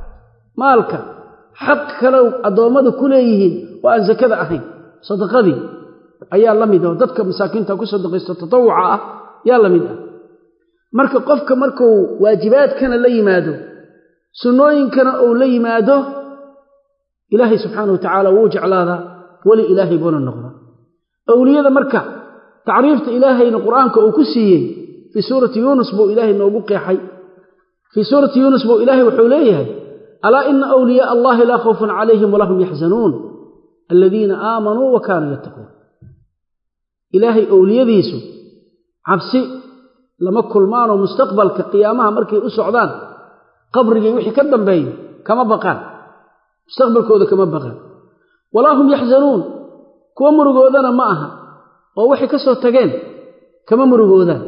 مالك حق لو أدومد كليهين وأن زكذا أهين صدقة ذي ayaa la mid ah dadka masaakiinta ku sadaqaysto tatawuca ah yaa la mid ah marka qofka markuu waajibaadkana la yimaado sunnooyinkana uu la yimaado ilaahay subhanahu wa ta'ala wuu jeclaada wali ilaahay buu noqda awliyada marka taariifta ilaahayna quraanka uu ku siiyay fi suurati yunus buu ilaahay noogu qeexay fi suurati yunus buu ilaahay wuxuu leeyahay ala inna awliya allahi la khawfun alayhim wa lahum yahzanun alladhina aamanu wa kanu yattaqun ilaahay awliyadiisu cabsi lama kulmaano mustaqbalka qiyaamaha markay u socdaan qabriga wixii ka dambeeyo kama baqaan mustaqbalkooda kama baqaan walahum yahzanun kuwa murugoodana ma aha oo wixii ka soo tageen kama murugoodaan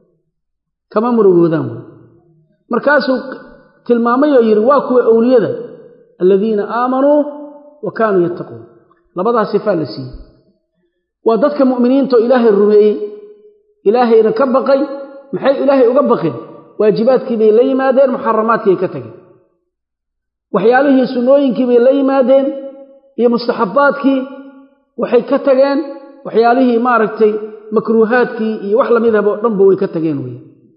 kama murugoodaan markaasuu tilmaamay oo yiri waa kuwa awliyada alladina aamanu wa kanu yattaqun labadaas sifa la siiyay ودتك مؤمنين تو إلهي الرمي إلهي إن كبقي محي إلهي أقبقي واجبات كبي لي مادين محرمات كي كتغي وحياله سنوين كبي لي مادين هي مستحبات كي وحي كتغين وحياله ماركتي مكروهات كي وحلا مذهب رنبوي كتغين وي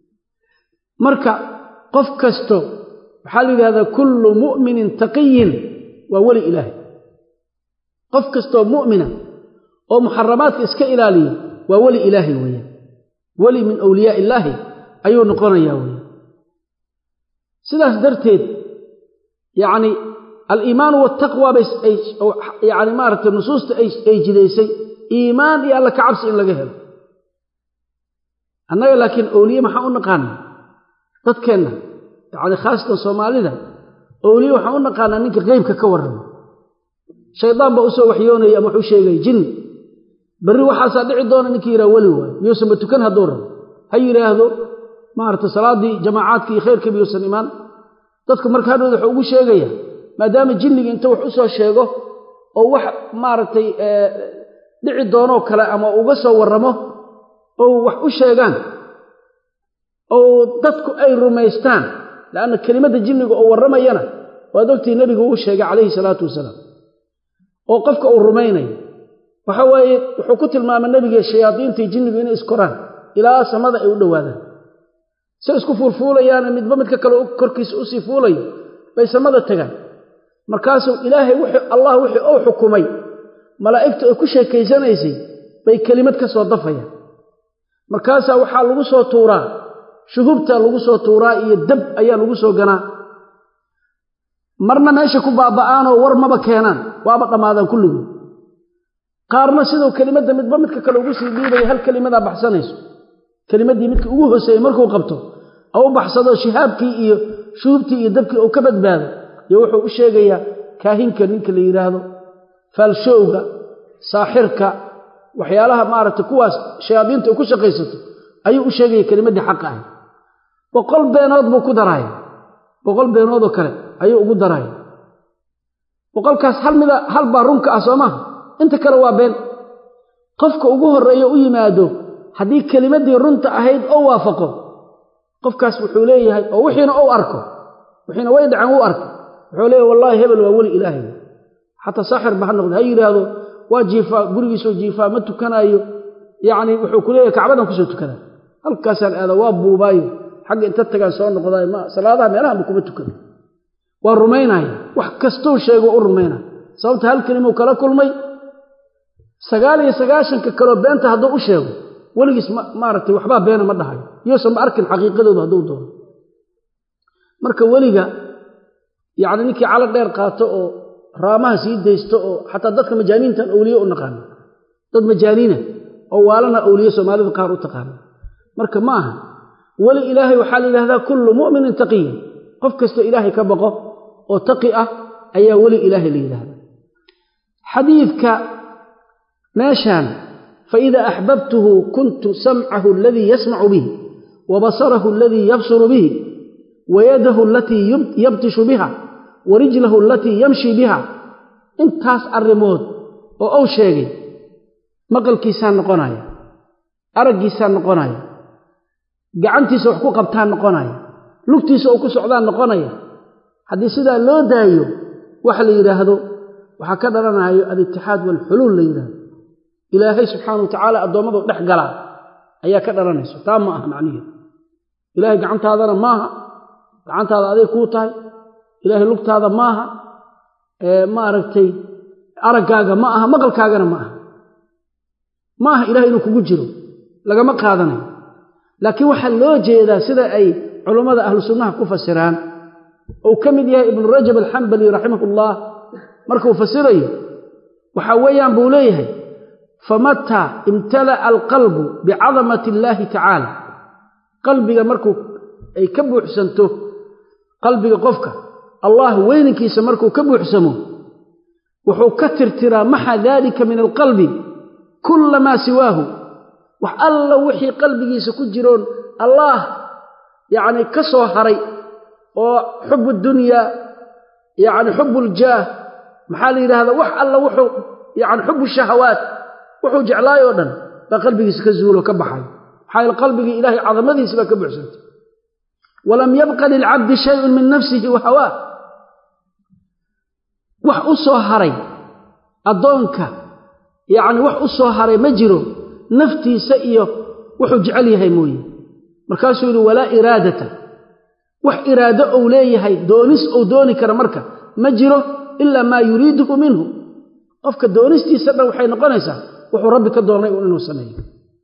مركع قف كستو بحال هذا كل مؤمن تقي وولي إلهي قف كستو مؤمنا oo muharramaadka iska ilaaliyo waa wali ilaahi weeyaan wali min awliyaa ilaahi ayuu noqonayaa weeyaan sidaas darteed yaani al-iimaan wa taqwa bas ay yaani maaragtay nusuusta ay ay jideysay iimaan iyo alla ka cabsi in laga helo annaga laakiin awliya maxaa u naqaan dadkeena yaani khaasatan Soomaalida awliya waxa u naqaan ninka qeybka ka warramo shaydaan baa u soo waxyoonay ama wuxuu sheegay jin bari waxa dhici doona ninkii yiraahdo wali waay miyuusan tukan hadduu rabo ha yiraahdo maarta salaadii jamaacaadkii khayrka biyuusan imaan dadku markaa wuxuu ugu sheegaya maadaama jinniga inta wax u soo sheego oo wax maartay dhici doono kale ama uga soo warramo oo wax u sheegaan oo dadku ay rumaystaan laana kelimada jinniga oo warramayana waa dadkii nabiga uu sheegay calayhi salaatu wasalaam oo qofka uu rumaynay waxa weeye wuxuu ku tilmaamay nabiga shayaadiinta jinniga inay iskoraan ilaa samada ay u dhawaadaan si isku fuulfuulayaan midba midka kale korkiisa u sii fuulay bay samada tagaan markaas ilaahay wuxuu allah wuxuu uu xukumay malaa'iktu ay ku sheekeysanaysay bay kelimad ka soo dafayaan markaas waxa lagu soo tuuraa shuhubta lagu soo tuuraa iyo dab ayaa lagu soo ganaa marna meesha ku baaba'aan oo war maba keenaan waaba dhamaadaan kulligu qaarna sidoo kelimada midba midka kale ugu sii dhiibay hal kelimada baxsanayso kelimadii midka ugu hooseeyay markuu qabto oo baxsado shihaabkii iyo shuubtii iyo dabkii oo ka badbaado iyo wuxuu u sheegayaa kaahinka ninka la yiraahdo falshowga saaxirka waxyaalaha maaragtay kuwaas shayaadiinta ku shaqaysato ayuu u sheegay kelimadii xaq ah boqol beenood buu ku daray boqol beenood oo kale ayuu ugu daray boqolkaas hal mida hal baa runka ah Soomaa inta kale waa been qofka ugu horeeyo u yimaado hadii kelimadii runta ahayd oo waafaqo qofkaas wuxuu leeyahay oo wixiina uu arko wixiina way dhacan uu arko wuxuu leeyahay wallahi hebel waa wali ilaahay hatta saaxir baa noqday hay yiraahdo waa jiifa gurigiisa jiifa ma tukanayo yaani wuxuu ku leeyahay kacbadan ku soo tukada halkaas aada waa buubaayo xaq inta tagaan soo noqday ma salaadaha meelaha kuma tukado waa rumaynay wax kasto sheego u rumaynay sababta hal kelimo kala kulmay sagaal iyo sagaashan ka kala beenta haduu u sheego waligiis maartay waxba beena ma dhahay yoosan arkin xaqiiqadooda haduu doono marka waliga yaani ninkii cala dheer qaato oo raamaha sii deysto oo hatta dadka majaaniintan awliyo u naqaan dad majaaniina oo waalana awliyo Soomaalida qaar u taqaan marka ma aha wali ilaahi waxa la yiraahdaa kullu mu'minin taqiy qof kasto ilaahi ka baqo oo taqi ah ayaa wali ilaahi la yiraahdaa xadiidka meeshan فإذا أحببته كنت سمعه الذي يسمع به وبصره الذي يبصر به ويده التي يبطش بها ورجله التي يمشي بها انتاس الرمود أو شيء مقل كيسان نقنايا أرق كيسان نقنايا قعنتي سوحكو قبتان نقنايا لكتي سوحكو سعودان نقنايا حدي سيدا لو دايو وحل يراهدو وحكذا لنا الاتحاد والحلول ليراهدو إلهي سبحانه وتعالى أدومده دخغلا ayaa ka dhalanayso taa ma aha macnihiisu ilaahay gacantaadana maaha gacantaada aday ku tahay ilaahay lugtaada maaha ee ma aragtay aragaaga ma aha maqalkaagana ma aha maaha ilaahay inuu kugu jiro laga ma qaadanayo laakiin waxa loo jeedaa sida ay culimada ahlu sunnaha ku fasiraan oo kamid yahay ibn rajab al-hanbali rahimahullah markuu fasirayo waxa weeyaan buu leeyahay فمتى امتلأ القلب بعظمة الله تعالى قلبك مركو أي كبو حسنته قلبك قفك الله وينك يسمركو كبو حسنه وحو كتر ترى محى ذلك من القلب كل ما سواه وحالله وحي قلبك يسكجرون الله يعني كسو حري وحب الدنيا يعني حب الجاه محالي هذا وحالله وحو يعني حب الشهوات wuxuu jeclaay oo dhan ba qalbigiisa ka zuulo ka baxay xayl qalbiga ilaahi cadamadiisa ba ka buuxsantay walam yabqa lil 'abd shay'un min nafsihi wa hawa wax u soo haray adoonka yaani wax u soo haray ma jiro naftiisa iyo wuxuu jecel yahay mooyee markaasuu yiri wala iraadata wax iraado oo leeyahay doonis oo dooni kara marka ma jiro illa ma yuriidu minhu qofka doonistiisa dhan waxay noqonaysaa wuxuu rabbi ka doonay inuu sameeyo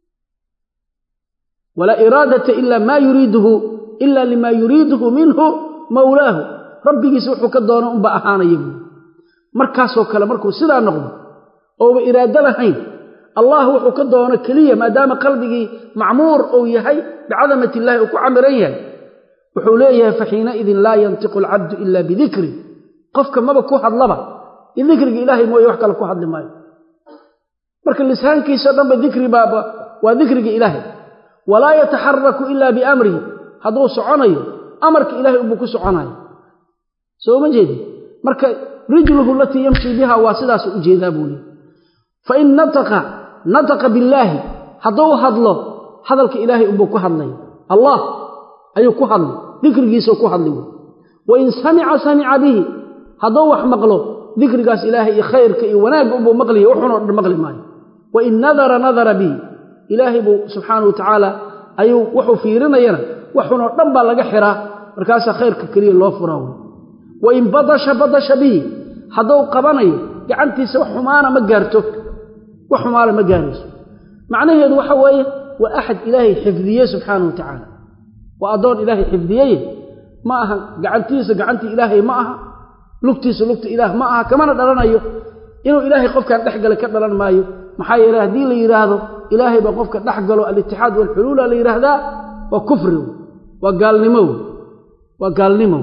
wala iradata illa ma yuriduhu illa lima yuriduhu minhu mawlaahu rabbigiisa wuxuu ka doonay un ba ahaanayo markaas oo kale markuu sidaa noqdo oo iraado lahayn allah wuxuu ka doonay kaliya maadaama qalbigii macmuur oo yahay bi'azamati allah ku camiran yahay wuxuu leeyahay faxiina idin la yantiqu al-'abdu illa bi dhikri qofka maba ku hadlaba dhikriga ilaahay mooy wax kale ku hadli maayo marka lisaankiisa dhanba dhikri baaba waa dhikriga ilaahay wala yataharraku illa bi amrihi haduu soconayo amarka ilaahay uu ku soconayo soo ma jeedi marka rijluhu lati yamshi biha wa sidaas u jeedaa buuli fa in nataqa nataqa billahi haduu hadlo hadalka ilaahay uu ku hadlay allah ayuu ku hadlay dhikrigiisa ku hadlay wa in sami'a sami'a bihi haduu wax maqlo dhikrigaas ilaahay iyo khayrka iyo wanaag uu maqliyo wuxuu maqli maayo wa in nadara nadara bihi ilaahay buu subhanahu wa ta'ala ayuu wuxuu fiirinayna wuxuu dhan ba laga xiraa markaas khayrka kaliya loo furaa wa in badasha badasha bihi haduu qabanayo gacantiisa wax xumaana ma gaarto wax xumaana ma gaarayso macnaheedu waxa weeye wa ahad ilaahay xifdiye subhanahu wa ta'ala wa adoon ilaahay xifdiye ma aha gacantiisa gacanti ilaahay ma aha lugtiisa lugta ilaah ma aha kamana dhalanayo inuu ilaahay qofkan dhaxgal ka dhalan maayo maxaa yeelay hadii la yiraahdo ilaahay ba qofka dhaxgalo al-ittihad wal hulul la yiraahdaa wa kufri wa gaalnimo wa gaalnimo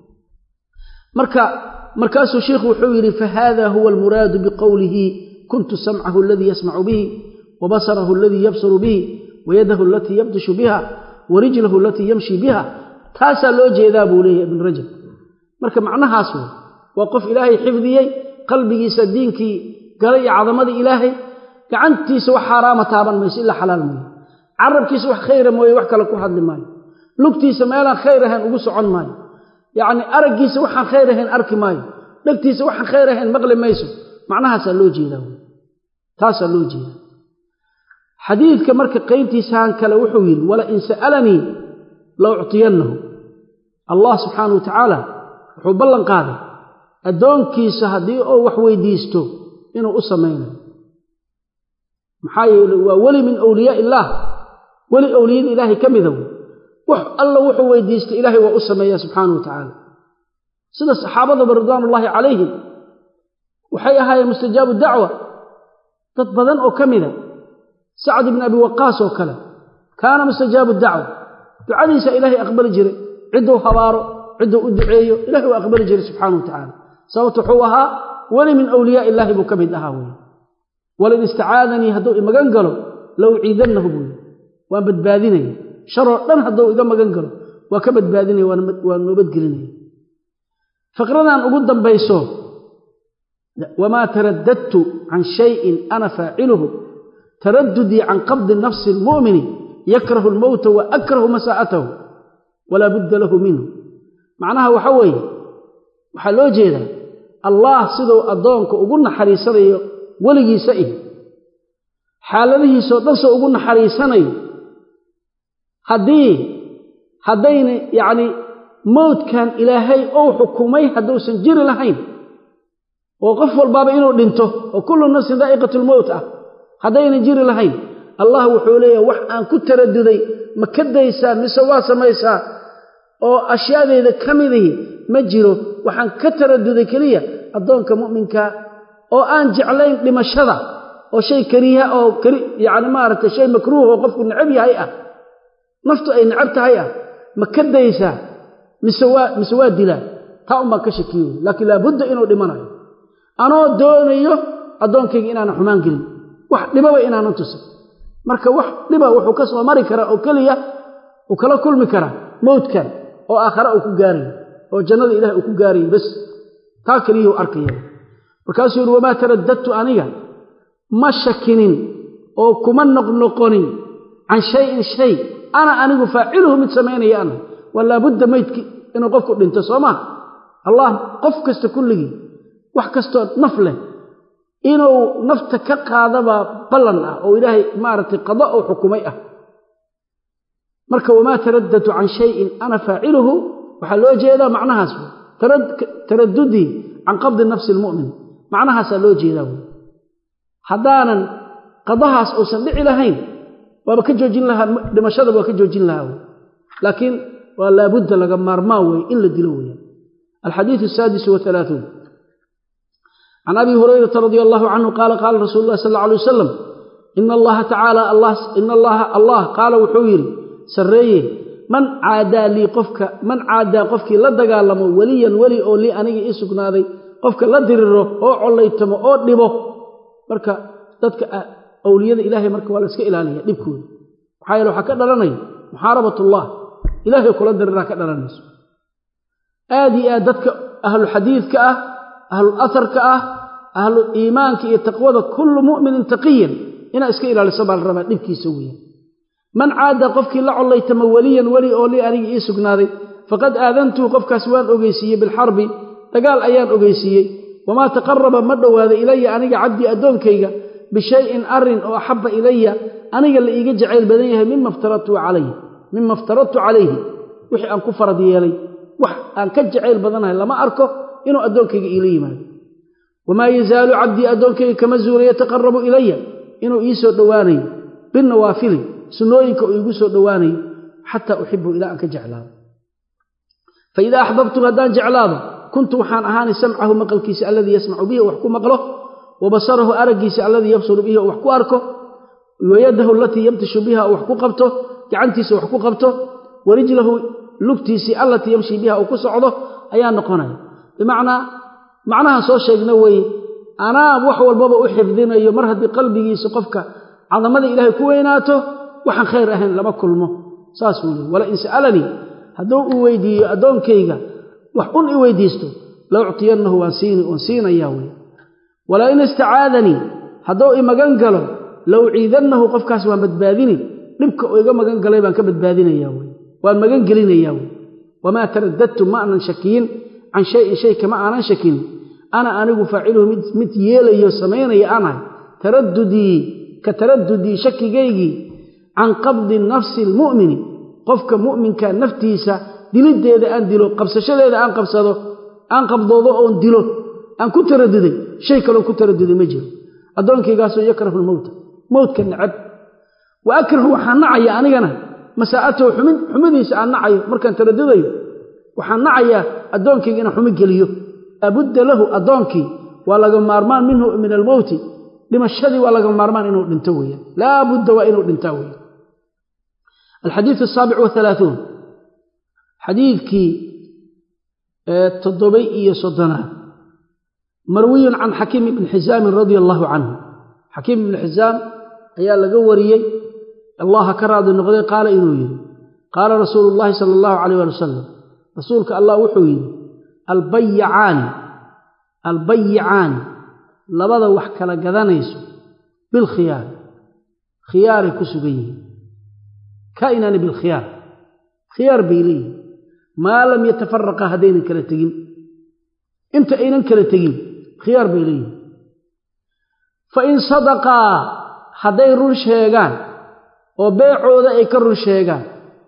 marka markaasuu sheekhu wuxuu yiri fa hada huwa al-murad bi qawlihi kuntu sam'ahu alladhi yasma'u bihi wa basarahu alladhi yabsaru bihi wa yadahu allati yabtashu biha wa rijluhu allati yamshi biha taasa loo jeedaa buu leeyahay ibn rajab marka macnahaas waa qof ilaahay xifdiyay qalbigiisa diinkii galay cadamadii ilaahay gacantiisa wax xaraama taaban mayso illa xalaal mooy arabkiisa wax khayr mooy wax kale ku hadli maayo lugtiisa meelan khayr ahaan ugu socon maayo yaani aragiisa waxaan khayr ahaan arki maayo dhagtiisa waxaan khayr ahaan maqli mayso macnahaas loo jeedaa taas loo jeedaa xadiidka marka qaybtiisaan kale wuxuu yiri wala in sa'alani law u'tiyanahu allah subhanahu wa ta'ala wuxuu ballan qaaday adoonkiisa hadii oo wax weydiisto inuu u sameeyo maxaa yeelay waa wali min awliya illah wali awliya ilaahi kamidow wax alla wuxuu weydiistay ilaahi waa u sameeyaa subhanahu wa ta'ala sida saxaabada radhiyallahu alayhim waxay ahaayeen mustajaabu dacwa dad badan oo kamida sa'd ibn abi waqqas oo kale kaana mustajaabu dacwa ducadiisa ilaahi aqbali jiray ciduu habaaro ciduu u duceeyo ilaahi waa aqbali jiray subhanahu wa ta'ala sababtu wuxuu ahaa wali min awliya ilaahi buu kamid ahaa wala isti'aadani haduu imagan galo law ciidanahu buu waan badbaadinay sharo dhan haduu iga magan galo waa ka badbaadinay waan nabad gelinay faqradan ugu dambayso wama taraddadtu an shay'in ana fa'iluhu taraddudi an qabd an-nafs al-mu'min yakrahu al-maut wa akrahu masa'atahu wala budda lahu minhu macnaha waxa weeye waxa loo jeedaa allah sidoo adoonka ugu naxariisanayo waligiisa ah xaaladihiisa dhan soo ugu naxariisanayo hadii hadayna yaani mawdkan ilaahay oo xukumay haduusan jiri lahayn oo qof walbaaba inuu dhinto oo kullu nafsin da'iqatul maut ah hadayna jiri lahayn allah wuxuu leeyahay wax aan ku taraduday ma ka daysaa mise waa samaysaa oo ashiyaadeeda kamidii ma jiro waxaan ka taraduday kaliya adoonka mu'minka oo aan jeclayn dhimashada oo shay kariiha oo kari yaani maaragtay shay makruuh oo qofku necab yahay ah naftu ay necab tahay ah ma ka daysaa mise waa mise waa dilaa taa uma ka shakiyo laakiin la budda inuu dhimanayo anoo doonayo adoonkayga inaan xumaan gelin wax dhibaba inaan tuso marka wax dhiba wuxuu ka soo mari kara oo kaliya oo kala kulmi kara mawdkan oo aakhira uu ku gaaray oo jannada ilaahay uu ku gaaray bas taa kaliya arkaya markaasuu yiri wama taraddadtu aniga ma shakinin oo kuma noqnoqonin an shay'in shay ana anigu faa'iluhu mid sameynayaan wala budda maydki inuu qofku dhinto sooma allah qof kasta kulligi wax kasto nafle inuu nafta ka qaadaba balan ah oo ilaahay maartay qada oo xukumay ah marka wama taraddadtu an shay'in ana faa'iluhu waxa loo jeedaa macnahaas taraddudi an qabd an-nafs al-mu'min macnahaas loo jeedaa hadaanan qadahaas oo san dhici lahayn waaba ka joojin lahaa dhimashada waa ka joojin lahaa laakiin waa la budda laga maarmaa way in la dilo weeyaan الحديث السادس وثلاثون عن أبي هريرة رضي الله عنه قال قال رسول الله صلى الله عليه وسلم إن الله تعالى الله إن الله الله قال وحوير سريه من عادى لي قفك من عادى قفك لا دغالمو وليا ولي او لي انيga isugnaday qofka la diriro oo colaytamo oo dhibo marka dadka awliyada ilaahay marka waa la iska ilaaliya dibkooda waxa yeel waxa ka dhalanay muharabatullah ilaahay kula dirira ka dhalanayso aadi aad dadka ahlu xadiidka ah ahlu atharka ah ahlu iimaanka iyo taqwada kullu mu'minin taqiyan ina iska ilaaliso bal raba dibkiisa weeyaan man aada qofkii la colaytamo waliyan wali oo li aniga ii sugnaaday faqad aadantu qofkaas waan ogeysiyay bil harbi dagaal ayaan ogeysiyay wama taqarraba ma dhawaada ilayya aniga abdi adoonkayga bi shay'in arin oo habba ilayya aniga la iiga jacayl badan yahay mimma aftaratu alayhi mimma aftaratu alayhi wixii aan ku farad yeelay wax aan ka jacayl badanahay lama arko inuu adoonkayga ila yimaado wama yazaalu abdi adoonkayga kama zuuriya taqarrabu ilayya inuu ii soo dhawaanayo bin nawaafil sunooyinka oo igu soo dhawaanayo hatta uhibbu ila an ka jeclaado fa idha ahbabtu hadan jeclaado kuntu waxaan ahaani sam'ahu maqalkiisa alladhi yasma'u bihi wax ku maqlo wa basarahu aragiisa alladhi yabsuru bihi wax ku arko wa yadahu allati yamtashu biha wax ku qabto gacantiisa wax ku qabto wa rijluhu lugtiisi allati yamshi biha oo ku socdo ayaa noqonay bimaana macnaha soo sheegna way ana wax walbaba u xifdinayo mar hadii qalbigiisa qofka cadamada ilaahay ku weynaato waxaan khayr ahayn lama kulmo saas weey wala insalani haduu uu weydiiyo adoonkayga wax un i weydiisto la uctiyanahu wasiini wasiina yawi wala in istacaadani haduu i magan galo la uciidanahu qofkaas waan badbaadini dibka oo iga magan galay baan ka badbaadinayaa way waan magan gelinayaa way wama taraddadtu ma anan shakiin an shay shay kama anan shakiin ana anigu faaciluhu mid yeelayo sameeynaya ana taraddudi ka taraddudi shakigaygi عن قبض النفس المؤمن قفك مؤمن كان نفتيسا دليديدا ان ديلو قبسشديدا ان قبسدو ان قبضودو اون ديلو ان كترددي شيء كلو كترددي ما جيرو ادونكيغاسو يكره الموت موت كان عب واكره waxaan nacaya anigana masaato xumin xumadiisa aan nacayo markaan taraddudayo waxaan nacaya adoonkayga inaan xumi geliyo abudda lahu adoonkii waa laga maarmaan minhu min al-maut dimashadii waa laga maarmaan inuu dhinto weeyaan la budda waa inuu dhinto weeyaan الحديث السابع والثلاثون حديث كي تضبئي صدنا مروي عن حكيم بن حزام رضي الله عنه حكيم بن حزام أيها لقوري الله كراد النقضي قال إنوي قال رسول الله صلى الله عليه وسلم رسولك الله وحوي البيعان البيعان لبدا وحكا لقذانيسو بالخيار خيار كسبيه كائنان بالخيار خيار بيلي ما لم يتفرق هذين كلتين انت اينن كلتين خيار بيلي فإن صدقا هذي رون شيغان وبيعودا اي كرون شيغان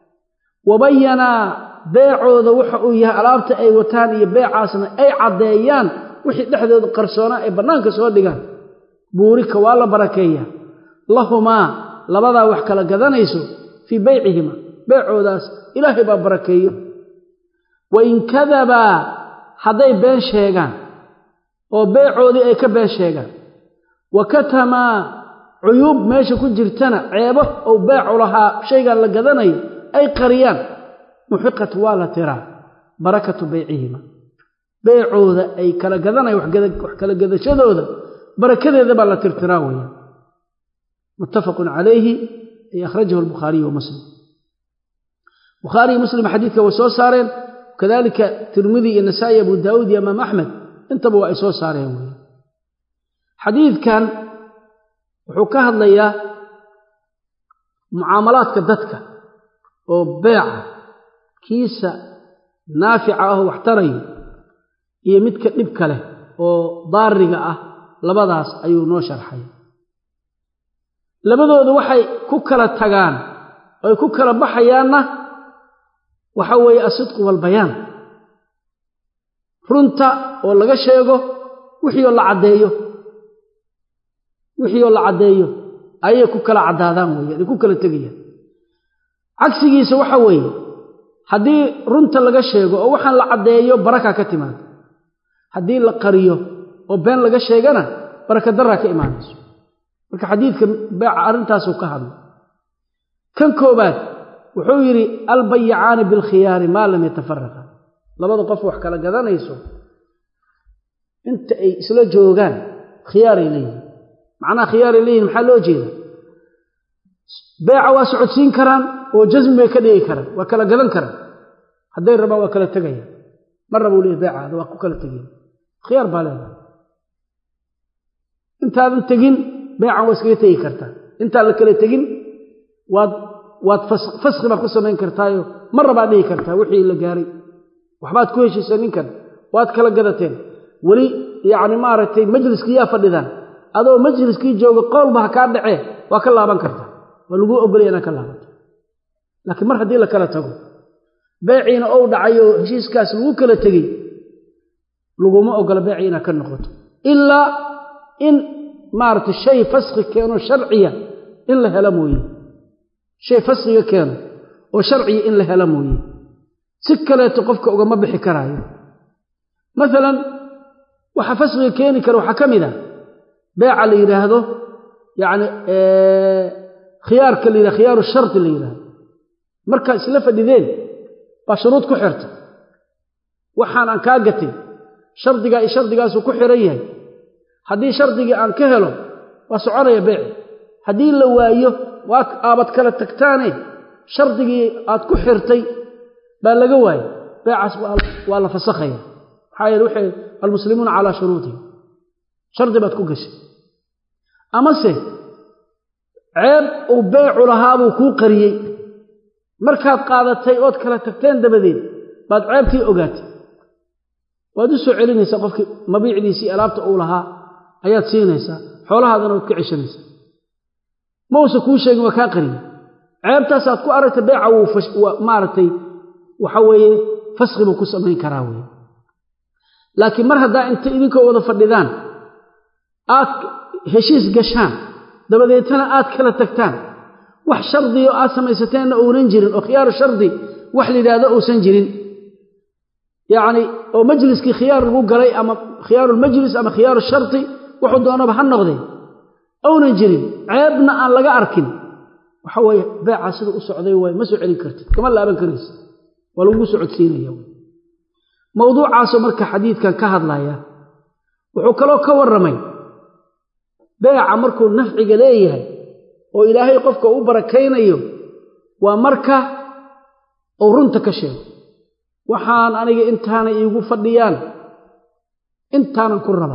وبينا بيعودا وحو يها alaabta ay wataan iyo beecaasna ay cadeeyaan wixii dhexdooda qarsoona ay banaanka soo dhigaan buurika waa la barakeeyaa lahuma labada wax kala gadanayso في بيعهما بيعوا داس إلهي ببركيه وإن كذبا حدي بين شيغان وبيعوا دي أي كبين شيغان وكتما عيوب ماشي كجرتنا عيبه أو باعوا لها شيغان لقدني أي قريان محقة ولا ترى بركة بيعهما بيعوا دي أي كالقدني وحكالقد شدو دا بركة دي بلا ترتراوية متفق عليه أخرجه البخاري ومسلم بخاري ومسلم حديثك وسو سارين وكذلك ترمذي النسائي أبو داود يا امام أحمد انتبهوا أي سو سارين حديث كان وحكاه الله معاملات كدتك وبيع كيسة نافعة واحتري يمتك نبك له وضارقة لبضاس أيو نوشر حي labadoodu waxay ku kala tagaan oo ku kala baxayaana waxa weeye asidq wal bayaan runta oo laga sheego wixii la cadeeyo wixii la cadeeyo ayay ku kala cadaadaan weeyaan ku kala tagayaan cagsigiisa waxa weeye hadii runta laga sheego oo waxaan la cadeeyo baraka ka timaado hadii la qariyo oo been laga sheegana baraka darra ka imaanayso marka xadiidka baac arintaas uu ka hadlo kan koobaad wuxuu yiri al bay'aan bil khiyar ma lam yatafarraqa labada qof wax kala gadanayso inta ay isla joogan khiyar ilayhi macna khiyar ilayhi maxaa loo jeeda baac waa socodsiin karaan oo jazm bay ka dhigi karaan waa kala gadan karaan haday raba waa kala tagayaan mar rabo leeyahay baac waa ku kala tagayaan khiyar baleeda inta aan tagin baac waa iska tagi kartaa inta la kala tagin waad waad fasq ba ku sameyn kartaayo mar raba dhigi kartaa wixii la gaaray waxbaad ku heshiisay ninkan waad kala gadateen wali yaani maaragtay majliskii yaa fadhidaan adoo majliskii jooga qolba ka dhacay waa ka laaban kartaa waa lagu ogolayna ka laaban laakiin mar hadii la kala tago baaciina oo dhacayo heshiiskaas lagu kala tagay laguma ogola baaciina ka noqoto illa in maaragtay shay fasqi keeno sharciya in la helo mooyee shay fasqiga keeno oo sharciya in la helo mooyee si kale qofka uga ma bixi karaayo مثلا waxa fasqiga keeni karo waxa kamida baaca la yiraahdo yaani ee khiyaarka la yiraahdo khiyaaru shart la yiraahdo marka isla fadhideen ba shuruud ku xirta waxaan aan ka gatay shardiga ay shardigaas ku xiran yahay hadii shardiga aan ka helo waa soconaya baac hadii la waayo waa aabad kala tagtaane shardigii aad ku xirtay ba laga waayo baacaas waa la fasaxaya حايل وحي المسلمون على شروطهم شرط بad ku gashay ama se ceeb oo beec lahaabo ku qariyay markaad qaadatay oo kala tagteen dabadeed baad ceebtii ogaatay waad soo celinaysaa qofkii mabiicdiisi alaabta uu lahaa ayaad siinaysaa xoolahaadana waad ka cishanaysaa mawsa ku sheegay waa ka qariyay ceebtaas aad ku aragtay beeca uu maartay waxa weeye fasqibu ku sameyn karaa weey laakiin mar hadaa inta idinka wada fadhidaan aad heshiis gashaan dabadeetana aad kala tagtaan wax shardi oo aad samaysateen oo uunan jirin oo khiyaaru shardi wax lidaado oo san jirin yaani oo majliski khiyaar lagu galay ama khiyaaru majlis ama khiyaaru sharti wuxuu doonaba ha noqday oonan jirin ceebna aan laga arkin waxa way baaca sida u socday way ma soo celin kartid kama laaban karaysid wala ugu socodsiinaya موضوعaas marka xadiidkan ka hadlaya wuxuu kala ka waramay baaca markuu nafciga leeyahay oo ilaahay qofka u barakeynayo waa marka oo runta ka sheego waxaan aniga intaana iigu fadhiyaan intaana ku raba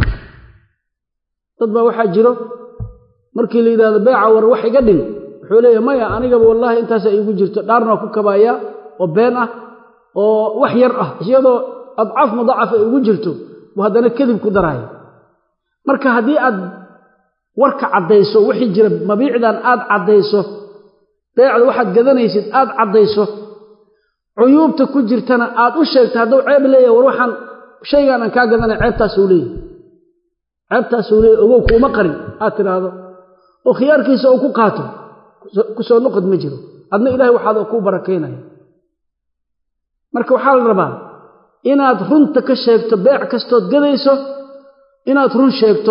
dad ba waxa jiro markii la yiraahdo baaca war wax iga dhin wuxuu leeyahay maya aniga wallahi intaas iigu jirto dhaarna ku kabaya oo been ah oo wax yar ah iyadoo أضعاف مضاعفة وجرته وهذا كذب كدراي marka hadii aad warka cadeyso wixii jira mabiicdan aad cadeyso beecda waxaad gadanaysid aad cadeyso cuyubta ku jirtana aad u sheegto haduu ceeb leeyahay war waxaan shaygan aan ka gadanay ceebtaas uu leeyahay ceebtaas uu leeyahay oo kuma qarin aad tiraado oo khiyaarkiisa uu ku qaato ku soo noqod ma jiro adna ilaahay waxaad ku barakeenay marka waxa la rabaa inaad runta ka sheegto beec kastood gadayso inaad run sheegto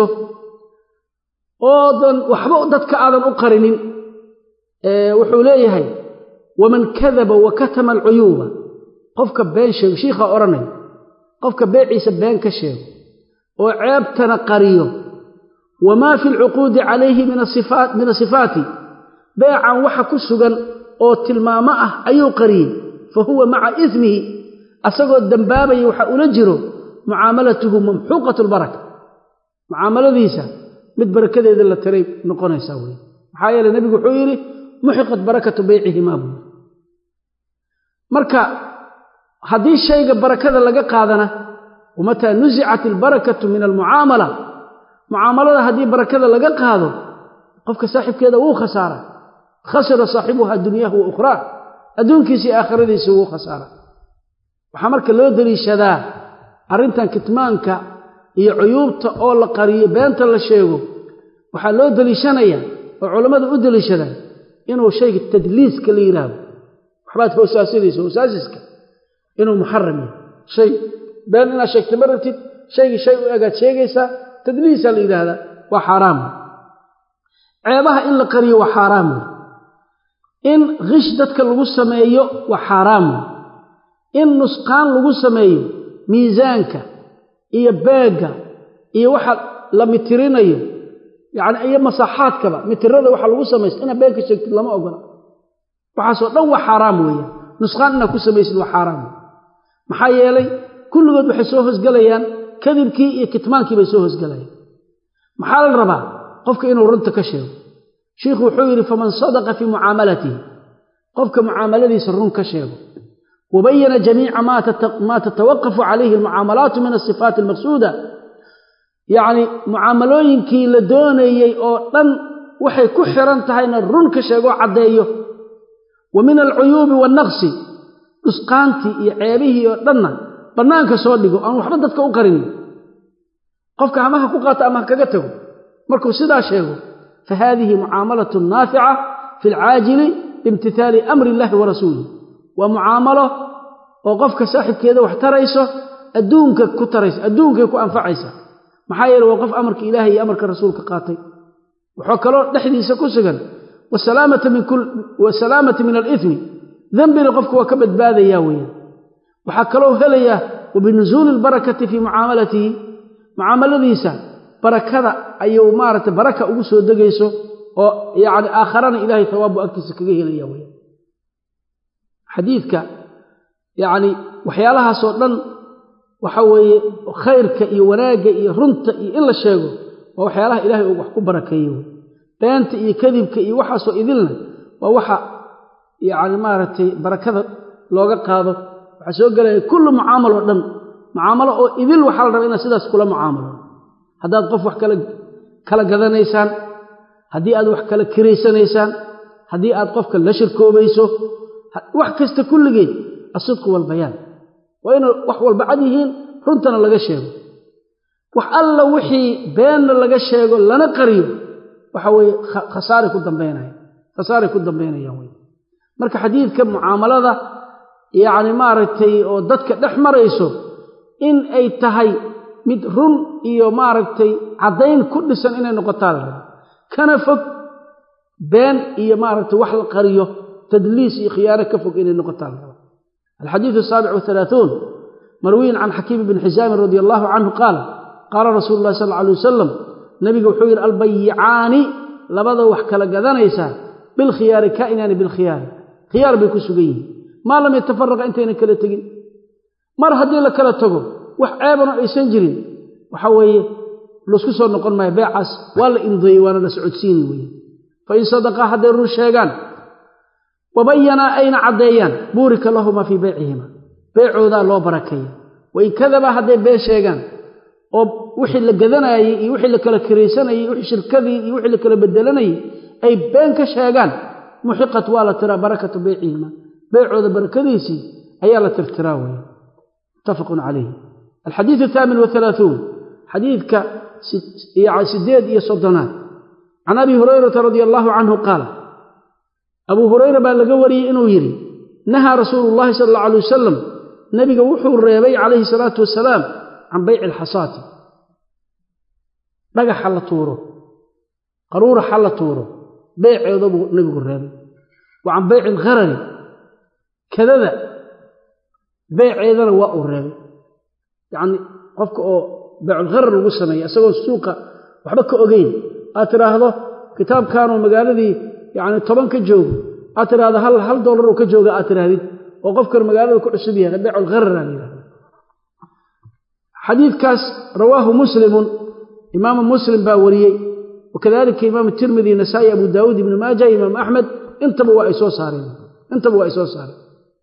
oo dan waxba dadka aadan u qarinin ee wuxuu leeyahay waman kadaba wa katama al-uyuba qofka been sheeg sheekha oranay qofka beeciisa been ka sheeg oo ceebtana qariyo wama fi al-uqud alayhi min as-sifat min as-sifati beecan waxa ku sugan oo tilmaamo ah ayuu qariyay fa huwa ma'a ismihi asagoo dambaabay waxa ula jiro muaamalatuhu mamhuqatul baraka muaamaladiisa mid barakadeeda la taray noqonaysa way waxa yeelay nabigu wuxuu yiri muhiqat barakatu bay'ihi ma bu marka hadii shayga barakada laga qaadana umata nuzi'atil barakatu min al muamala muamalada hadii barakada laga qaado qofka saaxibkeeda uu khasaara khasara saahibuha dunyahu wa ukhra adunkiisi aakhiradiisa uu khasaara waxa marka loo daliishadaa arintan kitmaanka iyo cuyubta oo la qariyo beenta la sheego waxa loo daliishanaya وعلماء أدل الشذا إنه شيء التدليس كليراب وحبات هو ساسيس هو ساسيسك إنه محرم شيء بأننا شيء تمرتي شيء شيء أجد شيء يسا تدليس اللي هذا وحرام عيبها إلا قري وحرام إن غشدتك الغصة مايو وحرام إن نسقان الغصة مايو ميزانك إيا باقة إيا وحل لمترين أيو يعني أي مساحات كبا مترين وحل الغصة مايس إنا باقة شكت لما أقول وحاسو لو حرام ويا نسقان إنا كسة مايس وحرام محايا لي كل قد بحسوهز قليان كذبكي إيا كتمانكي بيسوهز قليان محال الربا قفك إنه رنت كشير شيخ وحوير فمن صدق في معاملته قفك معاملته سرون كشير وبين جميع ما تتوقف عليه المعاملات من الصفات المقصودة يعني معاملوين كي لدوني أو لن وحي كحران تهين الرون كشير عديه ومن العيوب والنقص اسقانتي عيبه لنا بنانك سودقوا أنا وحبدتك أقرن قفك عماها كقات أمها كقته مركو سدا شيء فهذه معاملة نافعة في العاجل بامتثال أمر الله ورسوله ومعاملة وقفك ساحب كذا واحتريسه أدونك كتريس أدونك كأنفعيسه محايل وقف أمرك إلهي أمرك رسولك قاتي وحكروا نحديث كسجن والسلامة من كل والسلامة من الإثم ذنب لقفك وكبد باذا ياويا وحكروا هليا وبنزول البركة في معاملته معاملة ديسا بركة أيو مارة بركة أقصو دقيسو يعني آخران إلهي ثواب أكتس كجيه اليوم حديثك يعني وحيالها صوتنا وحوي خيرك إي وناق إي رنت إي إلا الشيء وحيالها إلهي وحكو بركة يوم بانت إي كذبك إي وحسو إذلنا ووحا يعني مارة بركة لوغا هذا وحسو قال كل معامل ودم معاملة إذل وحال ربنا سيداس كل معاملة هذا قف وح كلا كلا قذنيسان هدي أد وح كلا كريسانيسان هدي أد قف كلا شركو بيسو وح كست كل جي الصدق والبيان وإن وح والبعدين رنتنا لقى شيء وح الله وحي بيننا لقى شيء لنا قريب وحوي خسارة قدام بينه خسارة قدام بينه يومي مرك حديث كم معاملة ذا يعني ما رتي أو ضدك نحمر يسو إن أي تهي mid run iyo maaragtay cadeyn ku dhisan inay noqotaan kana fog been iyo maaragtay wax la qariyo tadliis iyo khiyaano ka fog inay noqotaan الحديث السابع والثلاثون مروي عن حكيم بن حزام رضي الله عنه قال قال رسول الله صلى الله عليه وسلم نبي وحير البيعان لبدا wax kala gadanaysa bil khiyar kainani bil khiyar khiyar bay ku sugan ma lam yatafarraq intayna kala tagin mar hadii la kala tago wax ceebana aysan jirin waxa weeye lusku soo noqon ma beecas wala inday wana la socodsiin weeye fa in sadaqa haday run sheegan wabayana ayna cadeeyaan burika lahum fi bay'ihima beecooda loo barakeeyo way kadaba haday bee sheegan oo wixii la gadanayay iyo wixii la kala kireysanayay wixii shirkadii iyo wixii la kala bedelanayay ay been ka sheegan muhiqat wala tira barakatu bay'ihima beecooda barakadiisi ayaa la tirtiraa weeye متفق عليه الحديث الثامن والثلاثون حديثك يعني سديد يصدنات عن أبي هريرة رضي الله عنه قال أبو هريرة بالقوري إنه يري نهى رسول الله صلى الله عليه وسلم نبي وحو الريبي عليه الصلاة والسلام عن بيع الحصاة بقى حل طوره قرور حل طوره بيع يضبه نبي الريبي وعن بيع الغرر كذا بيع أيضا وأو الربا يعني قفك أو بيع الغرر وسمي أسوأ السوق وحبك أجين أترى هذا كتاب كانوا مقالدي يعني طبعا كجوج أترى هذا هل هل دولار وكجوج أترى هذه وقفك المقالدي كل سبيه بيع الغرر يعني حديث كاس رواه مسلم إمام مسلم باوري وكذلك إمام الترمذي نسائي أبو داود بن ماجه إمام أحمد انتبهوا وإسوا صارين انتبهوا وإسوا صارين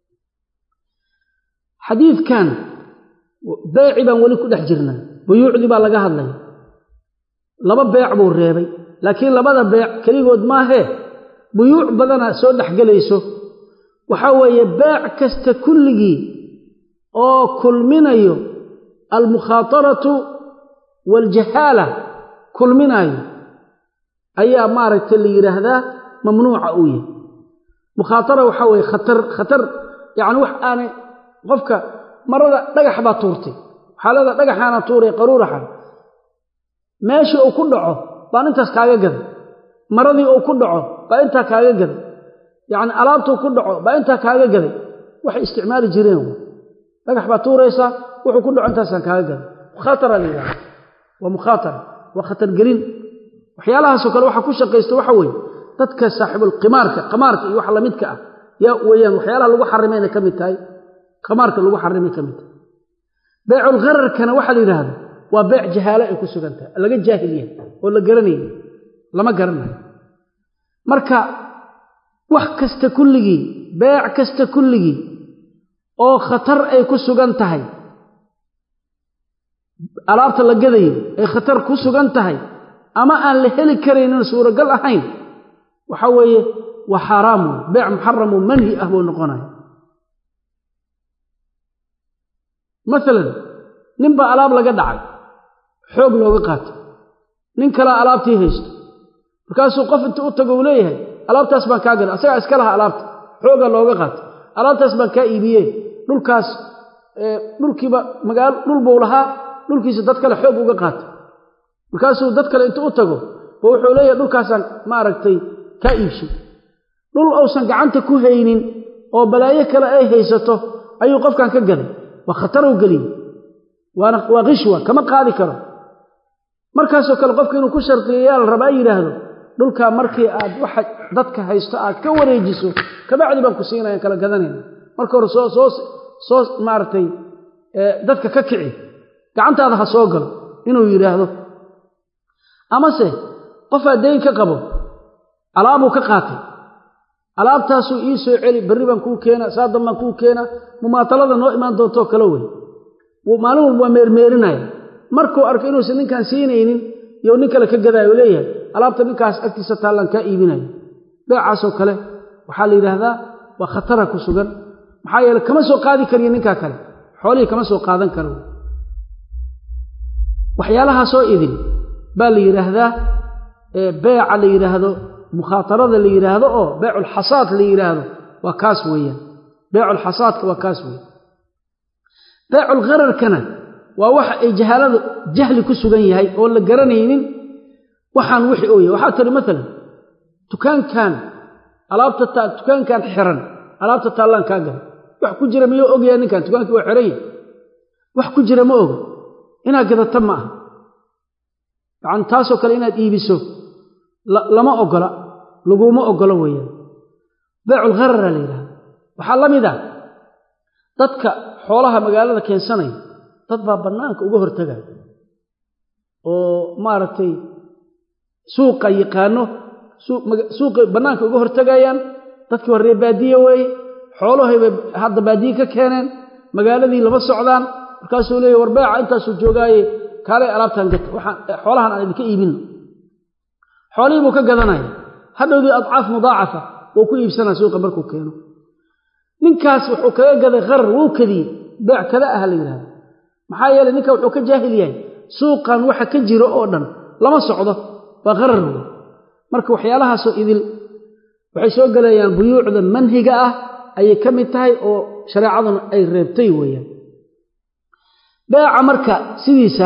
حديث كان بيع بان ولي ku dhex jirna buyuucdi baa laga hadlay laba beec buu reebay laakiin labada beec kaligood ma ahe buyuuc badana soo dhex galayso waxa weeye beec kasta kulligi oo kulminayo al mukhataratu wal jahala kulminayo ayaa maaragtay la yiraahdaa mamnuuca uu yahay mukhaatara waxa way khatar khatar yaani wax aan qofka marada dhagax ba tuurtay xaalada dhagaxana tuuray qaruuraha meesha uu ku dhaco baan intaas kaaga gad maradii uu ku dhaco baa inta kaaga gad yaani alaabtu ku dhaco baa inta kaaga gad wax isticmaali jireen dhagax ba tuuraysa wuxuu ku dhaco intaas kaaga gad khatara leeyahay wa mukhatara wa khatar gelin waxyaalahaas oo kale waxa ku shaqeysto waxa weey dadka saaxibul qimaarka qimaarka iyo wax la midka ah yaa weeyaan waxyaalaha lagu xarimeeyay kamid tahay qimaarka lagu xarimay kamid bay'ul gharar kana waxa la yiraahdo waa bay' jahaala ay ku sugantay laga jaahiliye oo la garanay lama garanayo marka wax kasta kulligi bay' kasta kulligi oo khatar ay ku sugan tahay alaabta la gaday ay khatar ku sugan tahay ama aan la heli kareynin suuragal ahayn waxa weeye wa haram bay' muharram manhi ah buu noqonay مثلا ninba alaab laga dhacay xoog looga qaatay nin kala alaabtii haysto markaasuu qof inta u tago leeyahay alaabtaas baan ka galay asaga iska laha alaabta xooga looga qaatay alaabtaas baan ka iibiyay dhulkaas ee dhulkiiba magaal dhul buu lahaa dhulkiisa dad kale xoog uga qaatay markaasuu dad kale inta u tago wuxuu leeyahay dhulkaasaan ma aragtay ka iibshay dhul uusan gacanta ku haynin oo balaayo kale ay haysato ayuu qofkan ka galay wa khatar u galin waana waa qishwa kama qaadi karo markaas oo kale qofka inuu ku shartiyeeyay rabaa yiraahdo dhulka markii aad wax dadka haysto aad ka wareejiso kabacdi baan ku siinaya kala gadanayna marka hore soo soo soo maartay dadka ka kici gacantaada ha soo gal inuu yiraahdo ama se qof adeyn ka qabo alaabu ka qaatay alaabtaasu ii soo celi bari baan ku keena saadam baan ku keena mumaatalada noo imaan doonto kala weey uu maalin walba meermeerinay markuu arko inuu ninkan siinaynin iyo nin kale ka gadaayo leeyahay alaabta ninkaas agtiisa taalan ka iibinayo beecaas oo kale waxa la yiraahdaa waa khatar ku sugan maxaa yeelay kama soo qaadi kariyo ninka kale xoolihi kama soo qaadan karo waxyaalaha soo idin baa la yiraahdaa ee beeca la yiraahdo mukhatarada la yiraahdo oo bay'ul hasad la yiraahdo waa kaas weeyaan bay'ul hasad waa kaas weeyaan bay'ul gharar kana waa wax ay jahaaladu jahli ku sugan yahay oo la garanaynin waxaan wixii oo yahay waxa tiri mesela dukaankan alaabta ta dukaankan xiran alaabta taalan ka gal wax ku jira miyo ogyahay ninkan dukaankii waa xiran wax ku jira ma og inaad gadata ma aha aan taasoo kale inaad iibiso lama ogola laguma ogola weeyaan bay'ul gharar la yiraahdo waxa lamida dadka xoolaha magaalada keensanay dad baa banaanka uga hortaga oo maartay suuqa yaqaano suuqa banaanka uga hortagayaan dadkii hore baadiye way xoolahay hadda baadiye ka keeneen magaaladii laba socdaan markaas uu leeyahay warbaaca intaas uu joogay kale alaabtan gad waxa xoolahan aan idinka iibin xoolihii buu ka gadanay hadhowdii adcaaf mudaacafa oo ku iibsanaa suuqa markuu keeno ninkaas wuxuu kaga gaday gharar wuu kadiyay baac kala ah la yiraahdo maxaa yeelay ninka wuxuu ka jaahil yahay suuqan waxa ka jiro oo dhan lama socdo waa gharar marka waxyaalaha soo idil waxay soo galayaan buyuucda manhiga ah ay ka mid tahay oo shariicaduna ay reebtay weeyaan baaca marka sidiisa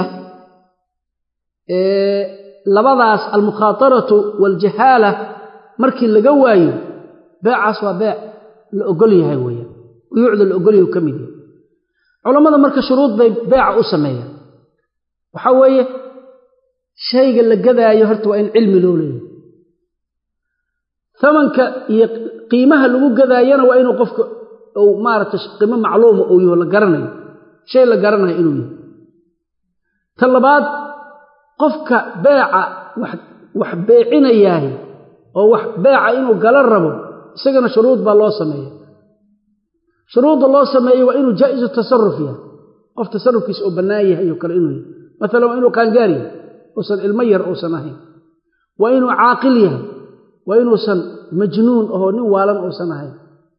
ee labadaas al-mukhataratu wal jahala markii laga waayo baacaas waa baac la ogol yahay weeyaan buyuucda la ogol yahay kamid culimada marka shuruud bay baaca u sameeyaan waxa weeye shayga la gadaayo horta waa in cilmi loo leeyahay thamanka iyo qiimaha lagu gadaayana waa inuu qofka oo maarata qiimo macluum oo yahay la garanayo shay la garanayo inuu yahay talabaad qofka baaca wax wax beecinayaa oo wax baaca inuu gala rabo isagana shuruud baa loo sameeyaa shuruud loo sameeyo waa inuu jaa'izu tasarruf yahay qof tasarrufkiisa oo banaan yahay oo kale inuu مثلا inuu qaangaari oo san ilmo yar oo sanahay waa inuu caaqil yahay waa inuu san majnuun oo nin waalan oo sanahay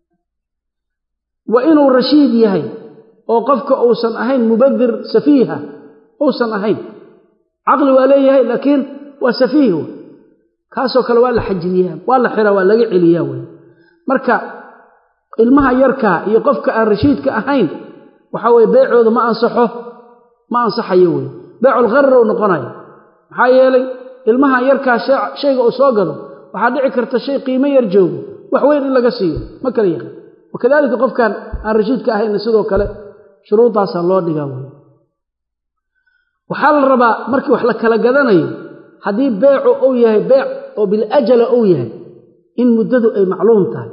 waa inuu rashiid yahay oo qofka oo san ahayn mubadir safiiha oo san ahayn aqli waa leeyahay laakiin waa safiih kaasoo kale waa la xajiliyaa waa la xira waa laga celiyaa way marka ilmaha yarka iyo qofka aan rashiidka ahayn waxa way beecooda ma ansaxo ma ansaxayo way beecul gharar oo noqonayo maxaa yeelay ilmaha yarka shayga oo soo gado waxa dhici karta shay qiimo yar joogo wax weyn in laga siiyo ma kala yaqaan wakadalika qofkan aan rashiidka ahayn sidoo kale shuruudaas loo dhigaa way waxa la rabaa markii wax la kala gadanayo hadii beecu uu yahay beec oo bil ajala uu yahay in muddadu ay macluum tahay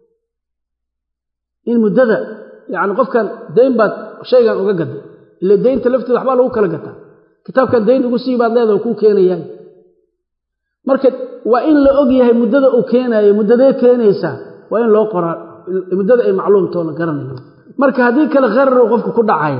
in muddada yaani qofkan deyn baad shaygan uga gado ila deynta lafteeda waxba lagu kala gataa kitaabkan deyn ugu sii baad leedahay ku keenayaan marka waa in la og yahay muddada uu keenayo muddada keenaysa waa in loo qoraa muddada ay macluum toona garanayo marka hadii kala qarar qofku ku dhacay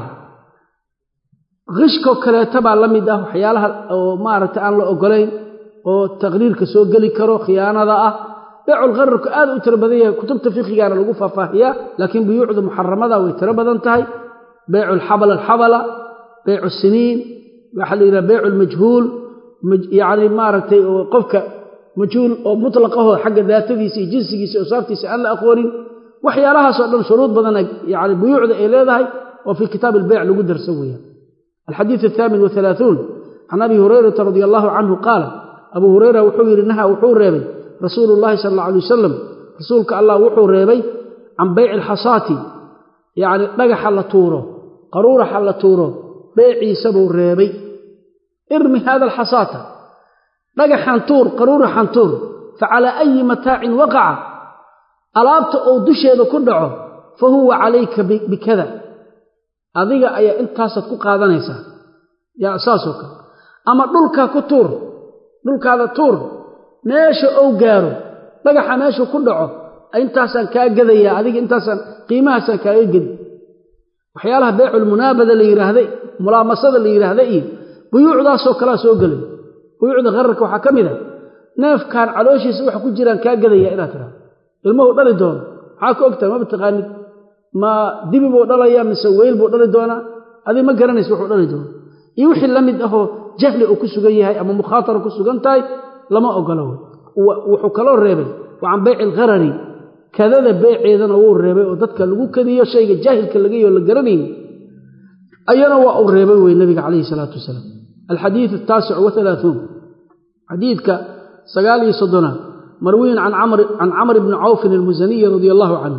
qishko kale tabaa la mid ah waxyaalaha oo maaragtay aan la ogolayn oo taqriirka soo gali karo khiyaanada ah beecul qararku aad u tir badan yahay kutubta fiqigaana lagu faahfaahiyaa laakiin biyuucdu muharramada way tir badan tahay beecul habal al habala beecu siniin waxa la yiraahdaa beecul majhuul yaani maaragtay oo qofka majhuul oo mutlaq ah xagga daatadiisa iyo jinsigiisa oo saartiisa aan la aqoonin waxyaalahaas oo dhan shuruud badan yaani biyuucda ay leedahay oo fi kitaab al beec lagu darsan weeyaan الحديث الثامن والثلاثون عن أبي هريرة رضي الله عنه قال أبو هريرة وحور نهى وحور ريبي رسول الله صلى الله عليه وسلم رسولك الله وحور ريبي عن بيع الحصاة يعني نجح الله توره قرورة الله توره بيعي سبو ريبي ارمي هذا الحصاة نجح عن تور قرورة عن تور فعلى أي متاع وقع ألابت أو دشي كله فهو عليك بكذا adiga ayaa intaasad ku qaadanaysa yaa asaasoka ama dhulka ku tuur dhulkaada tuur meesha oo gaaro dhagaxa meesha ku dhaco intaasan ka gadaya adiga intaasan qiimahaas ka gad waxyaalaha beecul munaabada la yiraahday mulaamasada la yiraahday buyuucdaas oo kala soo galay buyuucda qararka waxa kamid ah neefkan calooshiisa waxa ku jiraan ka gadaya ila tira ilmuhu dhali doon waxa ka ogtaa ma taqaanid ma dibi buu dhalaya mise weel buu dhali doona adi ma garanayso wuxuu dhali doona iyo wixii la mid ah jahli uu ku sugan yahay ama mukhaatara ku sugan tahay lama ogolo wuxuu kala reebay waan beecil qarari kadada beeceedana uu reebay oo dadka lagu kadiyo shayga jaahilka laga iyo la garanay ayana waa uu reebay way nabiga kaleey salaatu wasalaam الحديث التاسع وثلاثون حديثك سغالي صدنا مروي عن عمرو عن عمرو بن عوف المزني رضي الله عنه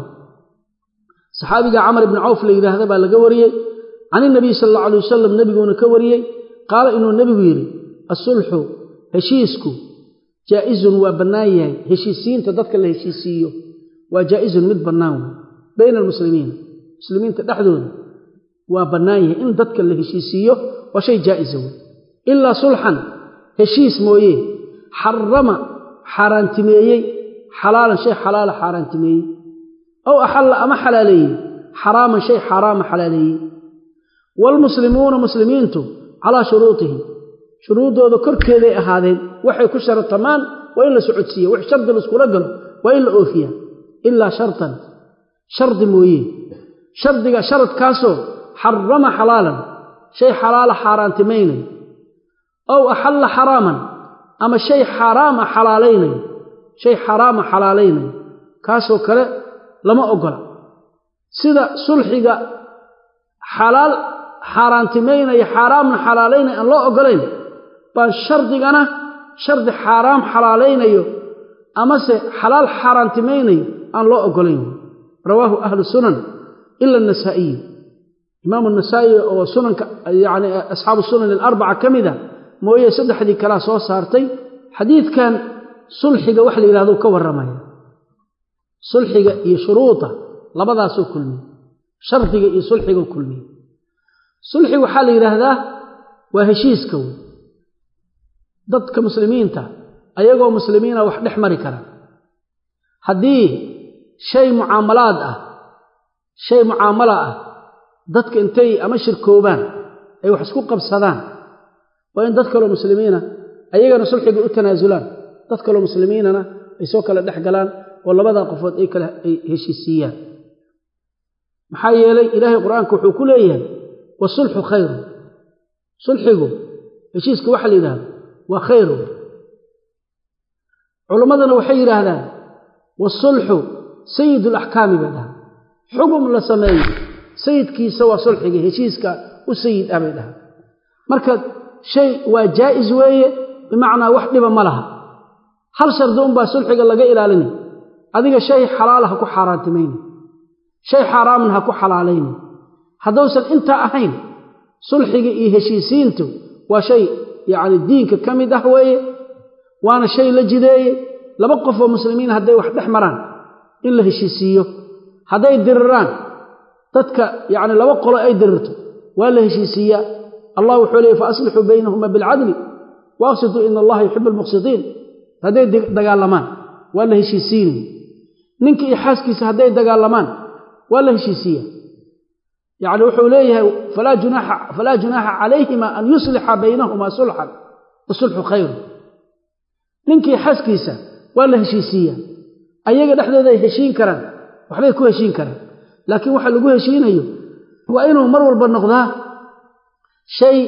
صحابي عمرو بن عوف لي هذا با لغا وريي عن النبي صلى الله عليه وسلم نبينا كوريي قال انه النبي يري الصلح هشيسكو جائز وبنايه هشيسين تدك له هشيسيو وجائز مد بناو بين المسلمين المسلمين تدخدون وبنايه ان ددك له هشيسيو وشيء جائز الا صلحا هشيس مويه حرم حرانتميي حلال شيء حلال حرانتميي أو أحل أما حلالي حرام شيء حرام حلالي والمسلمون مسلمين على شروطهم شروط ذكر كذا هذين وحي كشر الطمان وإلا سعودسية وحي شرط الاسكولقل وإلا أوفية إلا شرطا شرط مويه شرط شرط كاسو حرم حلالا شيء حلال حرام تمين أو أحل حراما أما شيء حرام حلالين شيء حرام حلالين كاسو كلا لما أقول سيدا صلحيغا حلال حرانتمين يا حرام حلالين أن لا أقولين بان شرطيغانا شرط حرام حلالين يو أما سي حلال حرانتمين أن لا أقولين رواه أهل السنن إلا النسائي إمام النسائي وسنن يعني أصحاب السنن الأربعة كمذا موية سد حديث كلا سو صارتي حديث كان صلحيغا وحلي إلى هذا كور رمايا صلحيغا iyo shuruuda labadaas oo kulmi shartiga iyo sulxiga kulmi sulxi waxa la yiraahdaa waa heshiiska dadka muslimiinta ayagoo muslimiina wax dhex mari kara hadii shay muamalaad ah shay muamala ah dadka intay ama shirkoobaan ay wax isku qabsadaan waa in dadka loo muslimiina ayagana sulxiga u tanaasulaan dadka loo muslimiinana ay soo kala dhex galaan ولبدا قفود اي كلا هشيسيا maxaa yeelay ilaahay quraanka wuxuu ku leeyahay wasulhu khayr sulxigu heshiiska waxa la yiraahdo waa khayr علماءنا وحي هذا والصلح سيد الأحكام بدا حكم لسمي سيد كي سوى صلحه هشيسك وسيد أبدا مركز شيء وجائز ويه بمعنى وحده بملها هل شردون با صلحه لغا إلالني هذا شيء حلالها كو حارانتمين شيء حرامها كو حلالين هذوسا انت أحين صلحه إيه هشيسينتو وشيء يعني الدين كمي دحويه وانا شيء لجديه لما قفوا مسلمين هدي واحد احمران إلا هشيسيو هدي درران تدك يعني لما قلوا أي دررتو ولا هشيسية الله حوليه فأصلحوا بينهما بالعدل وأقصدوا إن الله يحب المقصدين هدي دقالمان ولا هشيسين ننك إحاسكيس هدي دقالمان ولا هشيسية يعني وحوليه فلا جناح, فلا جناح عليهما أن يصلح بينهما صلحا والصلح خير ننك إحاسكيس ولا هشيسية أيها نحن ذي هشين كران وحبا يكون هشين كران لكن وحا لقوه هشين أيو وإنه مرور بالنقضاء شيء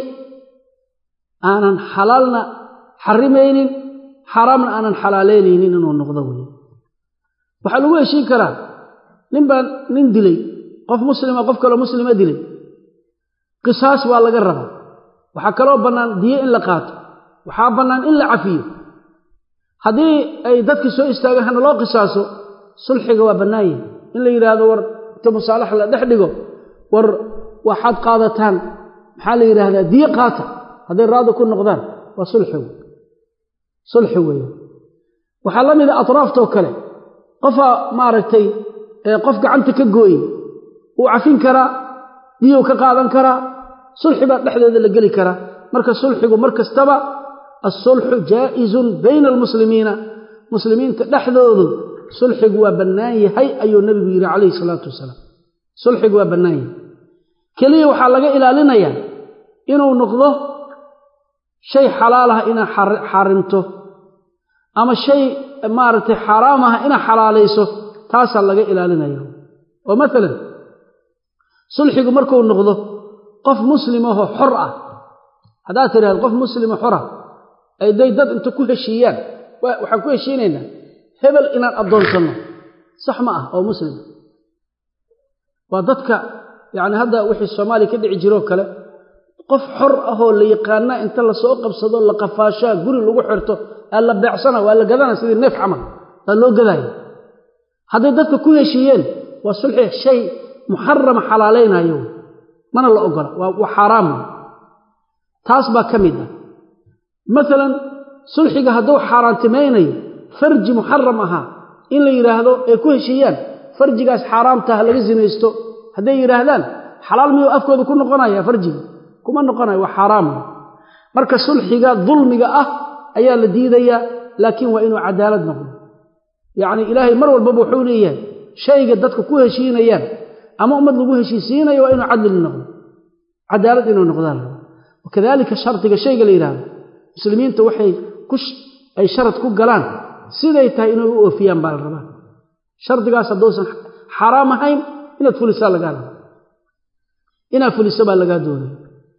آنا حلالنا حرمين حرامنا آنا حلالين إنه النقضاء وحا لقوه هشين كران ننبا نندلي قف مسلم قف كلا مسلم أدلي قصاص والله قربا وحا كلو بنان ديه إلا قاتل وحا بنان إلا عفيه haddii ay dadkii soo istaagaan loo qisaaso sulxiga waa banaay in la yiraahdo war ta musaalax la dhaxdhigo war waxaad qaadataan maxaa la yiraahdaa diya qaata haday raado ku noqdaan waa sulxi sulxi weey waxa la mid ah atraafto kale qofa maaragtay ee qof gacanta ka gooy uu cafin kara diyo ka qaadan kara sulxi baa dhaxdeeda la gali kara marka sulxigu markastaba الصلح جائز بين المسلمين مسلمين تدحدود صلح وبناي هي اي النبي عليه الصلاه والسلام صلح وبناي كليه waxa laga ilaalinaya inuu noqdo shay xalaal ah ina xarimto ama shay maartay xaraam ah ina xalaalayso taas laga ilaalinaya oo mesela sulxigu markuu noqdo qof muslim ah xor ah hada tiraahdo qof muslim xor ah ay day dad inta ku heshiiyaan waxaan ku heshiinayna hebel inaan adoonsano sax ma ah oo muslim waa dadka yaani hada wixii Soomaali ka dhici jiro kale qof xor ah oo la yaqaan inta la soo qabsado la qafaasha guri lagu xirto alla beecsana waa la gadana sidii neef camal la loo gaday hada dadka ku heshiiyeen waa sulxi shay muharram xalaaleynayo mana la ogola waa xaraam taas ba kamid ah مثلا صلحiga haduu xaraantimeynay farji muharram aha in la yiraahdo ee ku heshiiyaan farjigaas xaraamta laga zinaysto haday yiraahdaan xalaal miyo afkooda ku noqonaya farjiga kuma noqonayo waa xaraam marka sulxiga dulmiga ah ayaa la diidaya laakiin waa inuu cadaalad noqdo yaani ilaahay mar walba wuxuu leeyahay shayga dadka ku heshiinayaan ama ummad lagu heshiisiinayo waa inuu cadl noqdo cadaalad inuu noqdaan وكذلك shartiga shayga la yiraahdo muslimiinta waxay kush ay sharad ku galaan siday tahay inuu u oofiyaan baa rabaa shardigaas hadoosan xaraam ahayn inaad fulisaa laga rabo ina fulisa baa laga doonay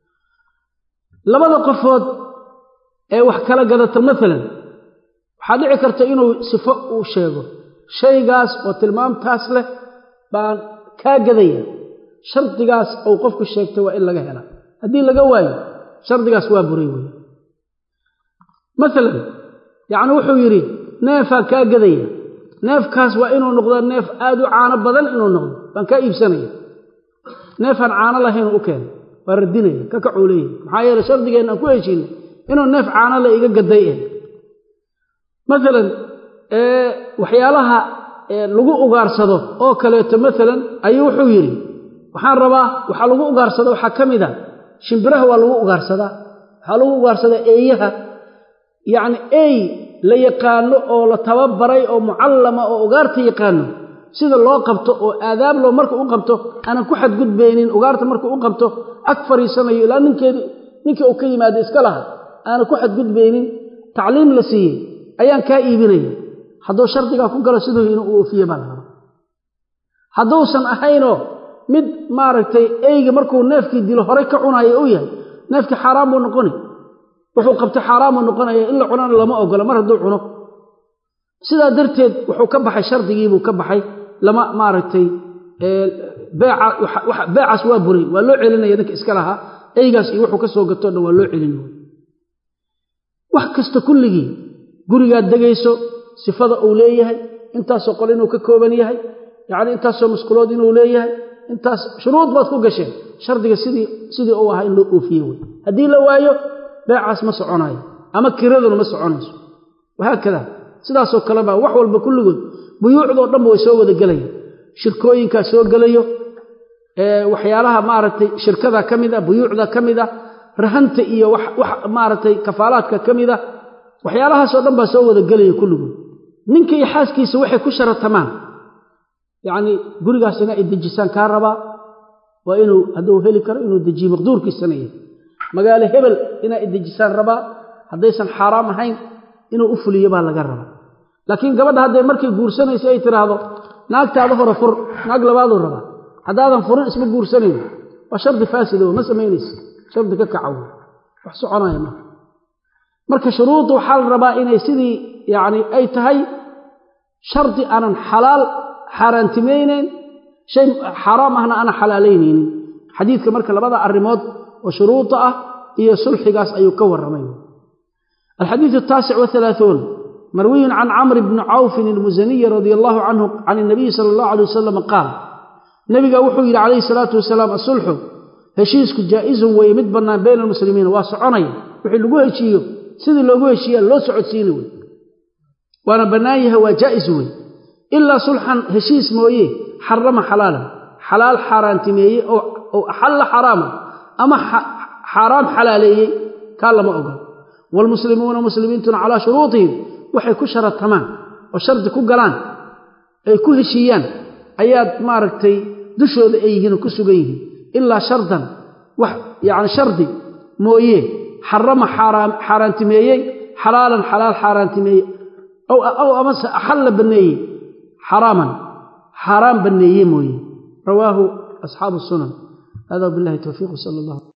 labada qofood ee wax kala gadata mesela waxa dhici karta inuu sifo uu sheego shaygaas oo tilmaamtaas leh baan ka gadaya shardigaas oo qofku sheegtay waa in laga helo hadii laga waayo shardigaas waa buray weey مثلا يعني وحو يري نيفا كا غدايا نيف كاس وا انو نقدو نيف aad u caano badan inuu noqdo ban ka iibsanaya neefan caano lahayn u keen waradinaya ka ka cuulay maxaa yeelay shardigeena ku heshiin inuu neef caano la iga gaday ee مثلا ee waxyaalaha ee lagu ugaarsado oo kale to مثلا ayuu wuxuu yiri waxaan rabaa waxa lagu ugaarsado waxa kamida shimbiraha waa lagu ugaarsadaa waxa lagu ugaarsadaa eeyaha يعني اي لا يقانو او لا تببري او معلمه او ugaarta yaqaano sida loo qabto oo aadaab loo marka uu qabto ana ku xad gudbeenin ugaarta marka uu qabto akfariisanayo ilaa ninkeedi ninka uu ka yimaado iska laha ana ku xad gudbeenin tacliim la siiyay ayaan ka iibinay hadoo shardiga ku galo sidoo inuu oofiyo baa hadoo san ahayno mid maaragtay eeyga markuu neefkii dilo hore ka cunayo uu yahay neefki xaraam uu noqonay wuxuu qabtay xaraam uu noqonaya in la cunana lama ogola mar haduu cuno sidaa darteed wuxuu ka baxay shardigiibuu ka baxay lama maaragtay beeca beecaas waa buray waa loo celinaya dadka iska lahaa eygaas iyo wuxuu ka soo gato dhan waa loo celinaya wax kasta kulligii gurigaad degayso sifada uu leeyahay intaasoo qol inuu ka kooban yahay yacni intaasoo musqulood inuu leeyahay intaas shuruud baad ku gasheen shardiga sidii sidii uu ahaa in loo oofiyo wey haddii la waayo beecaas ma soconayo ama kiraduna ma soconayso wahaakada sidaasoo kale baa wax walba kulligood buyuucdoo dhanba way soo wada gelayaan shirkooyinkaa soo gelayo waxyaalaha maaragtay shirkada ka mid ah buyuucda ka mid ah rahanta iyo wax maaragtay kafaalaadka ka mid ah waxyaalahaasoo dhan baa soo wada gelaya kulligood ninka iyo xaaskiisa waxay ku sharatamaan yacni gurigaas inaa idejisaan kaa rabaa waa inuu hadduu heli karo inuu dejiyo maqduurkiisana yahay magaalo hebel inaa idejisaan rabaa haddaysan xaaraam ahayn inuu u fuliyo baa laga rabaa laakiin gabadha hadday markay guursanayso ay tiraahdo naagtaada hore fur naag labaaduu rabaa haddaadan furin isma guursanayno waa shardi faasida ma samaynaysa shardi ka kacaw wax soconaya ma marka shuruudu waxaa la rabaa inay sidii yacni ay tahay shardi aanan xalaal xaaraantimaynayn shay xaraam ahna aanan xalaalaynaynin xadiidka marka labada arrimood oo shuruuda ah iyo sulxigaas ayuu ka warramay الحديث التاسع والثلاثون مروي عن عمرو بن عوف المزني رضي الله عنه عن النبي صلى الله عليه وسلم قال نبي وحي عليه الصلاة والسلام الصلح هشيسك جائز ويمد بنا بين المسلمين واسعني وحي لقوه هشيه سيدي لقوه هشيه لو سعود سينوي وانا بنايه هو جائز وي إلا صلحا هشيس مويه حرم حلالا حلال حرام تميه أو, أو حل حراما أما حرام حلاليه قال لما أقول والمسلمون مسلمين على شروطهم وحي كشرة تمام وشرط كقلان أي كل شيئا أياد ماركتي دشود أيهن كسوغيه إلا شرطا وح يعني شرطي مويه حرم حرام حرام تميه حلالا حلال حرام تميه أو أو أمس أحل بالنية حراما حرام بالنية مويه رواه أصحاب السنن هذا بالله توفيق صلى الله عليه وسلم.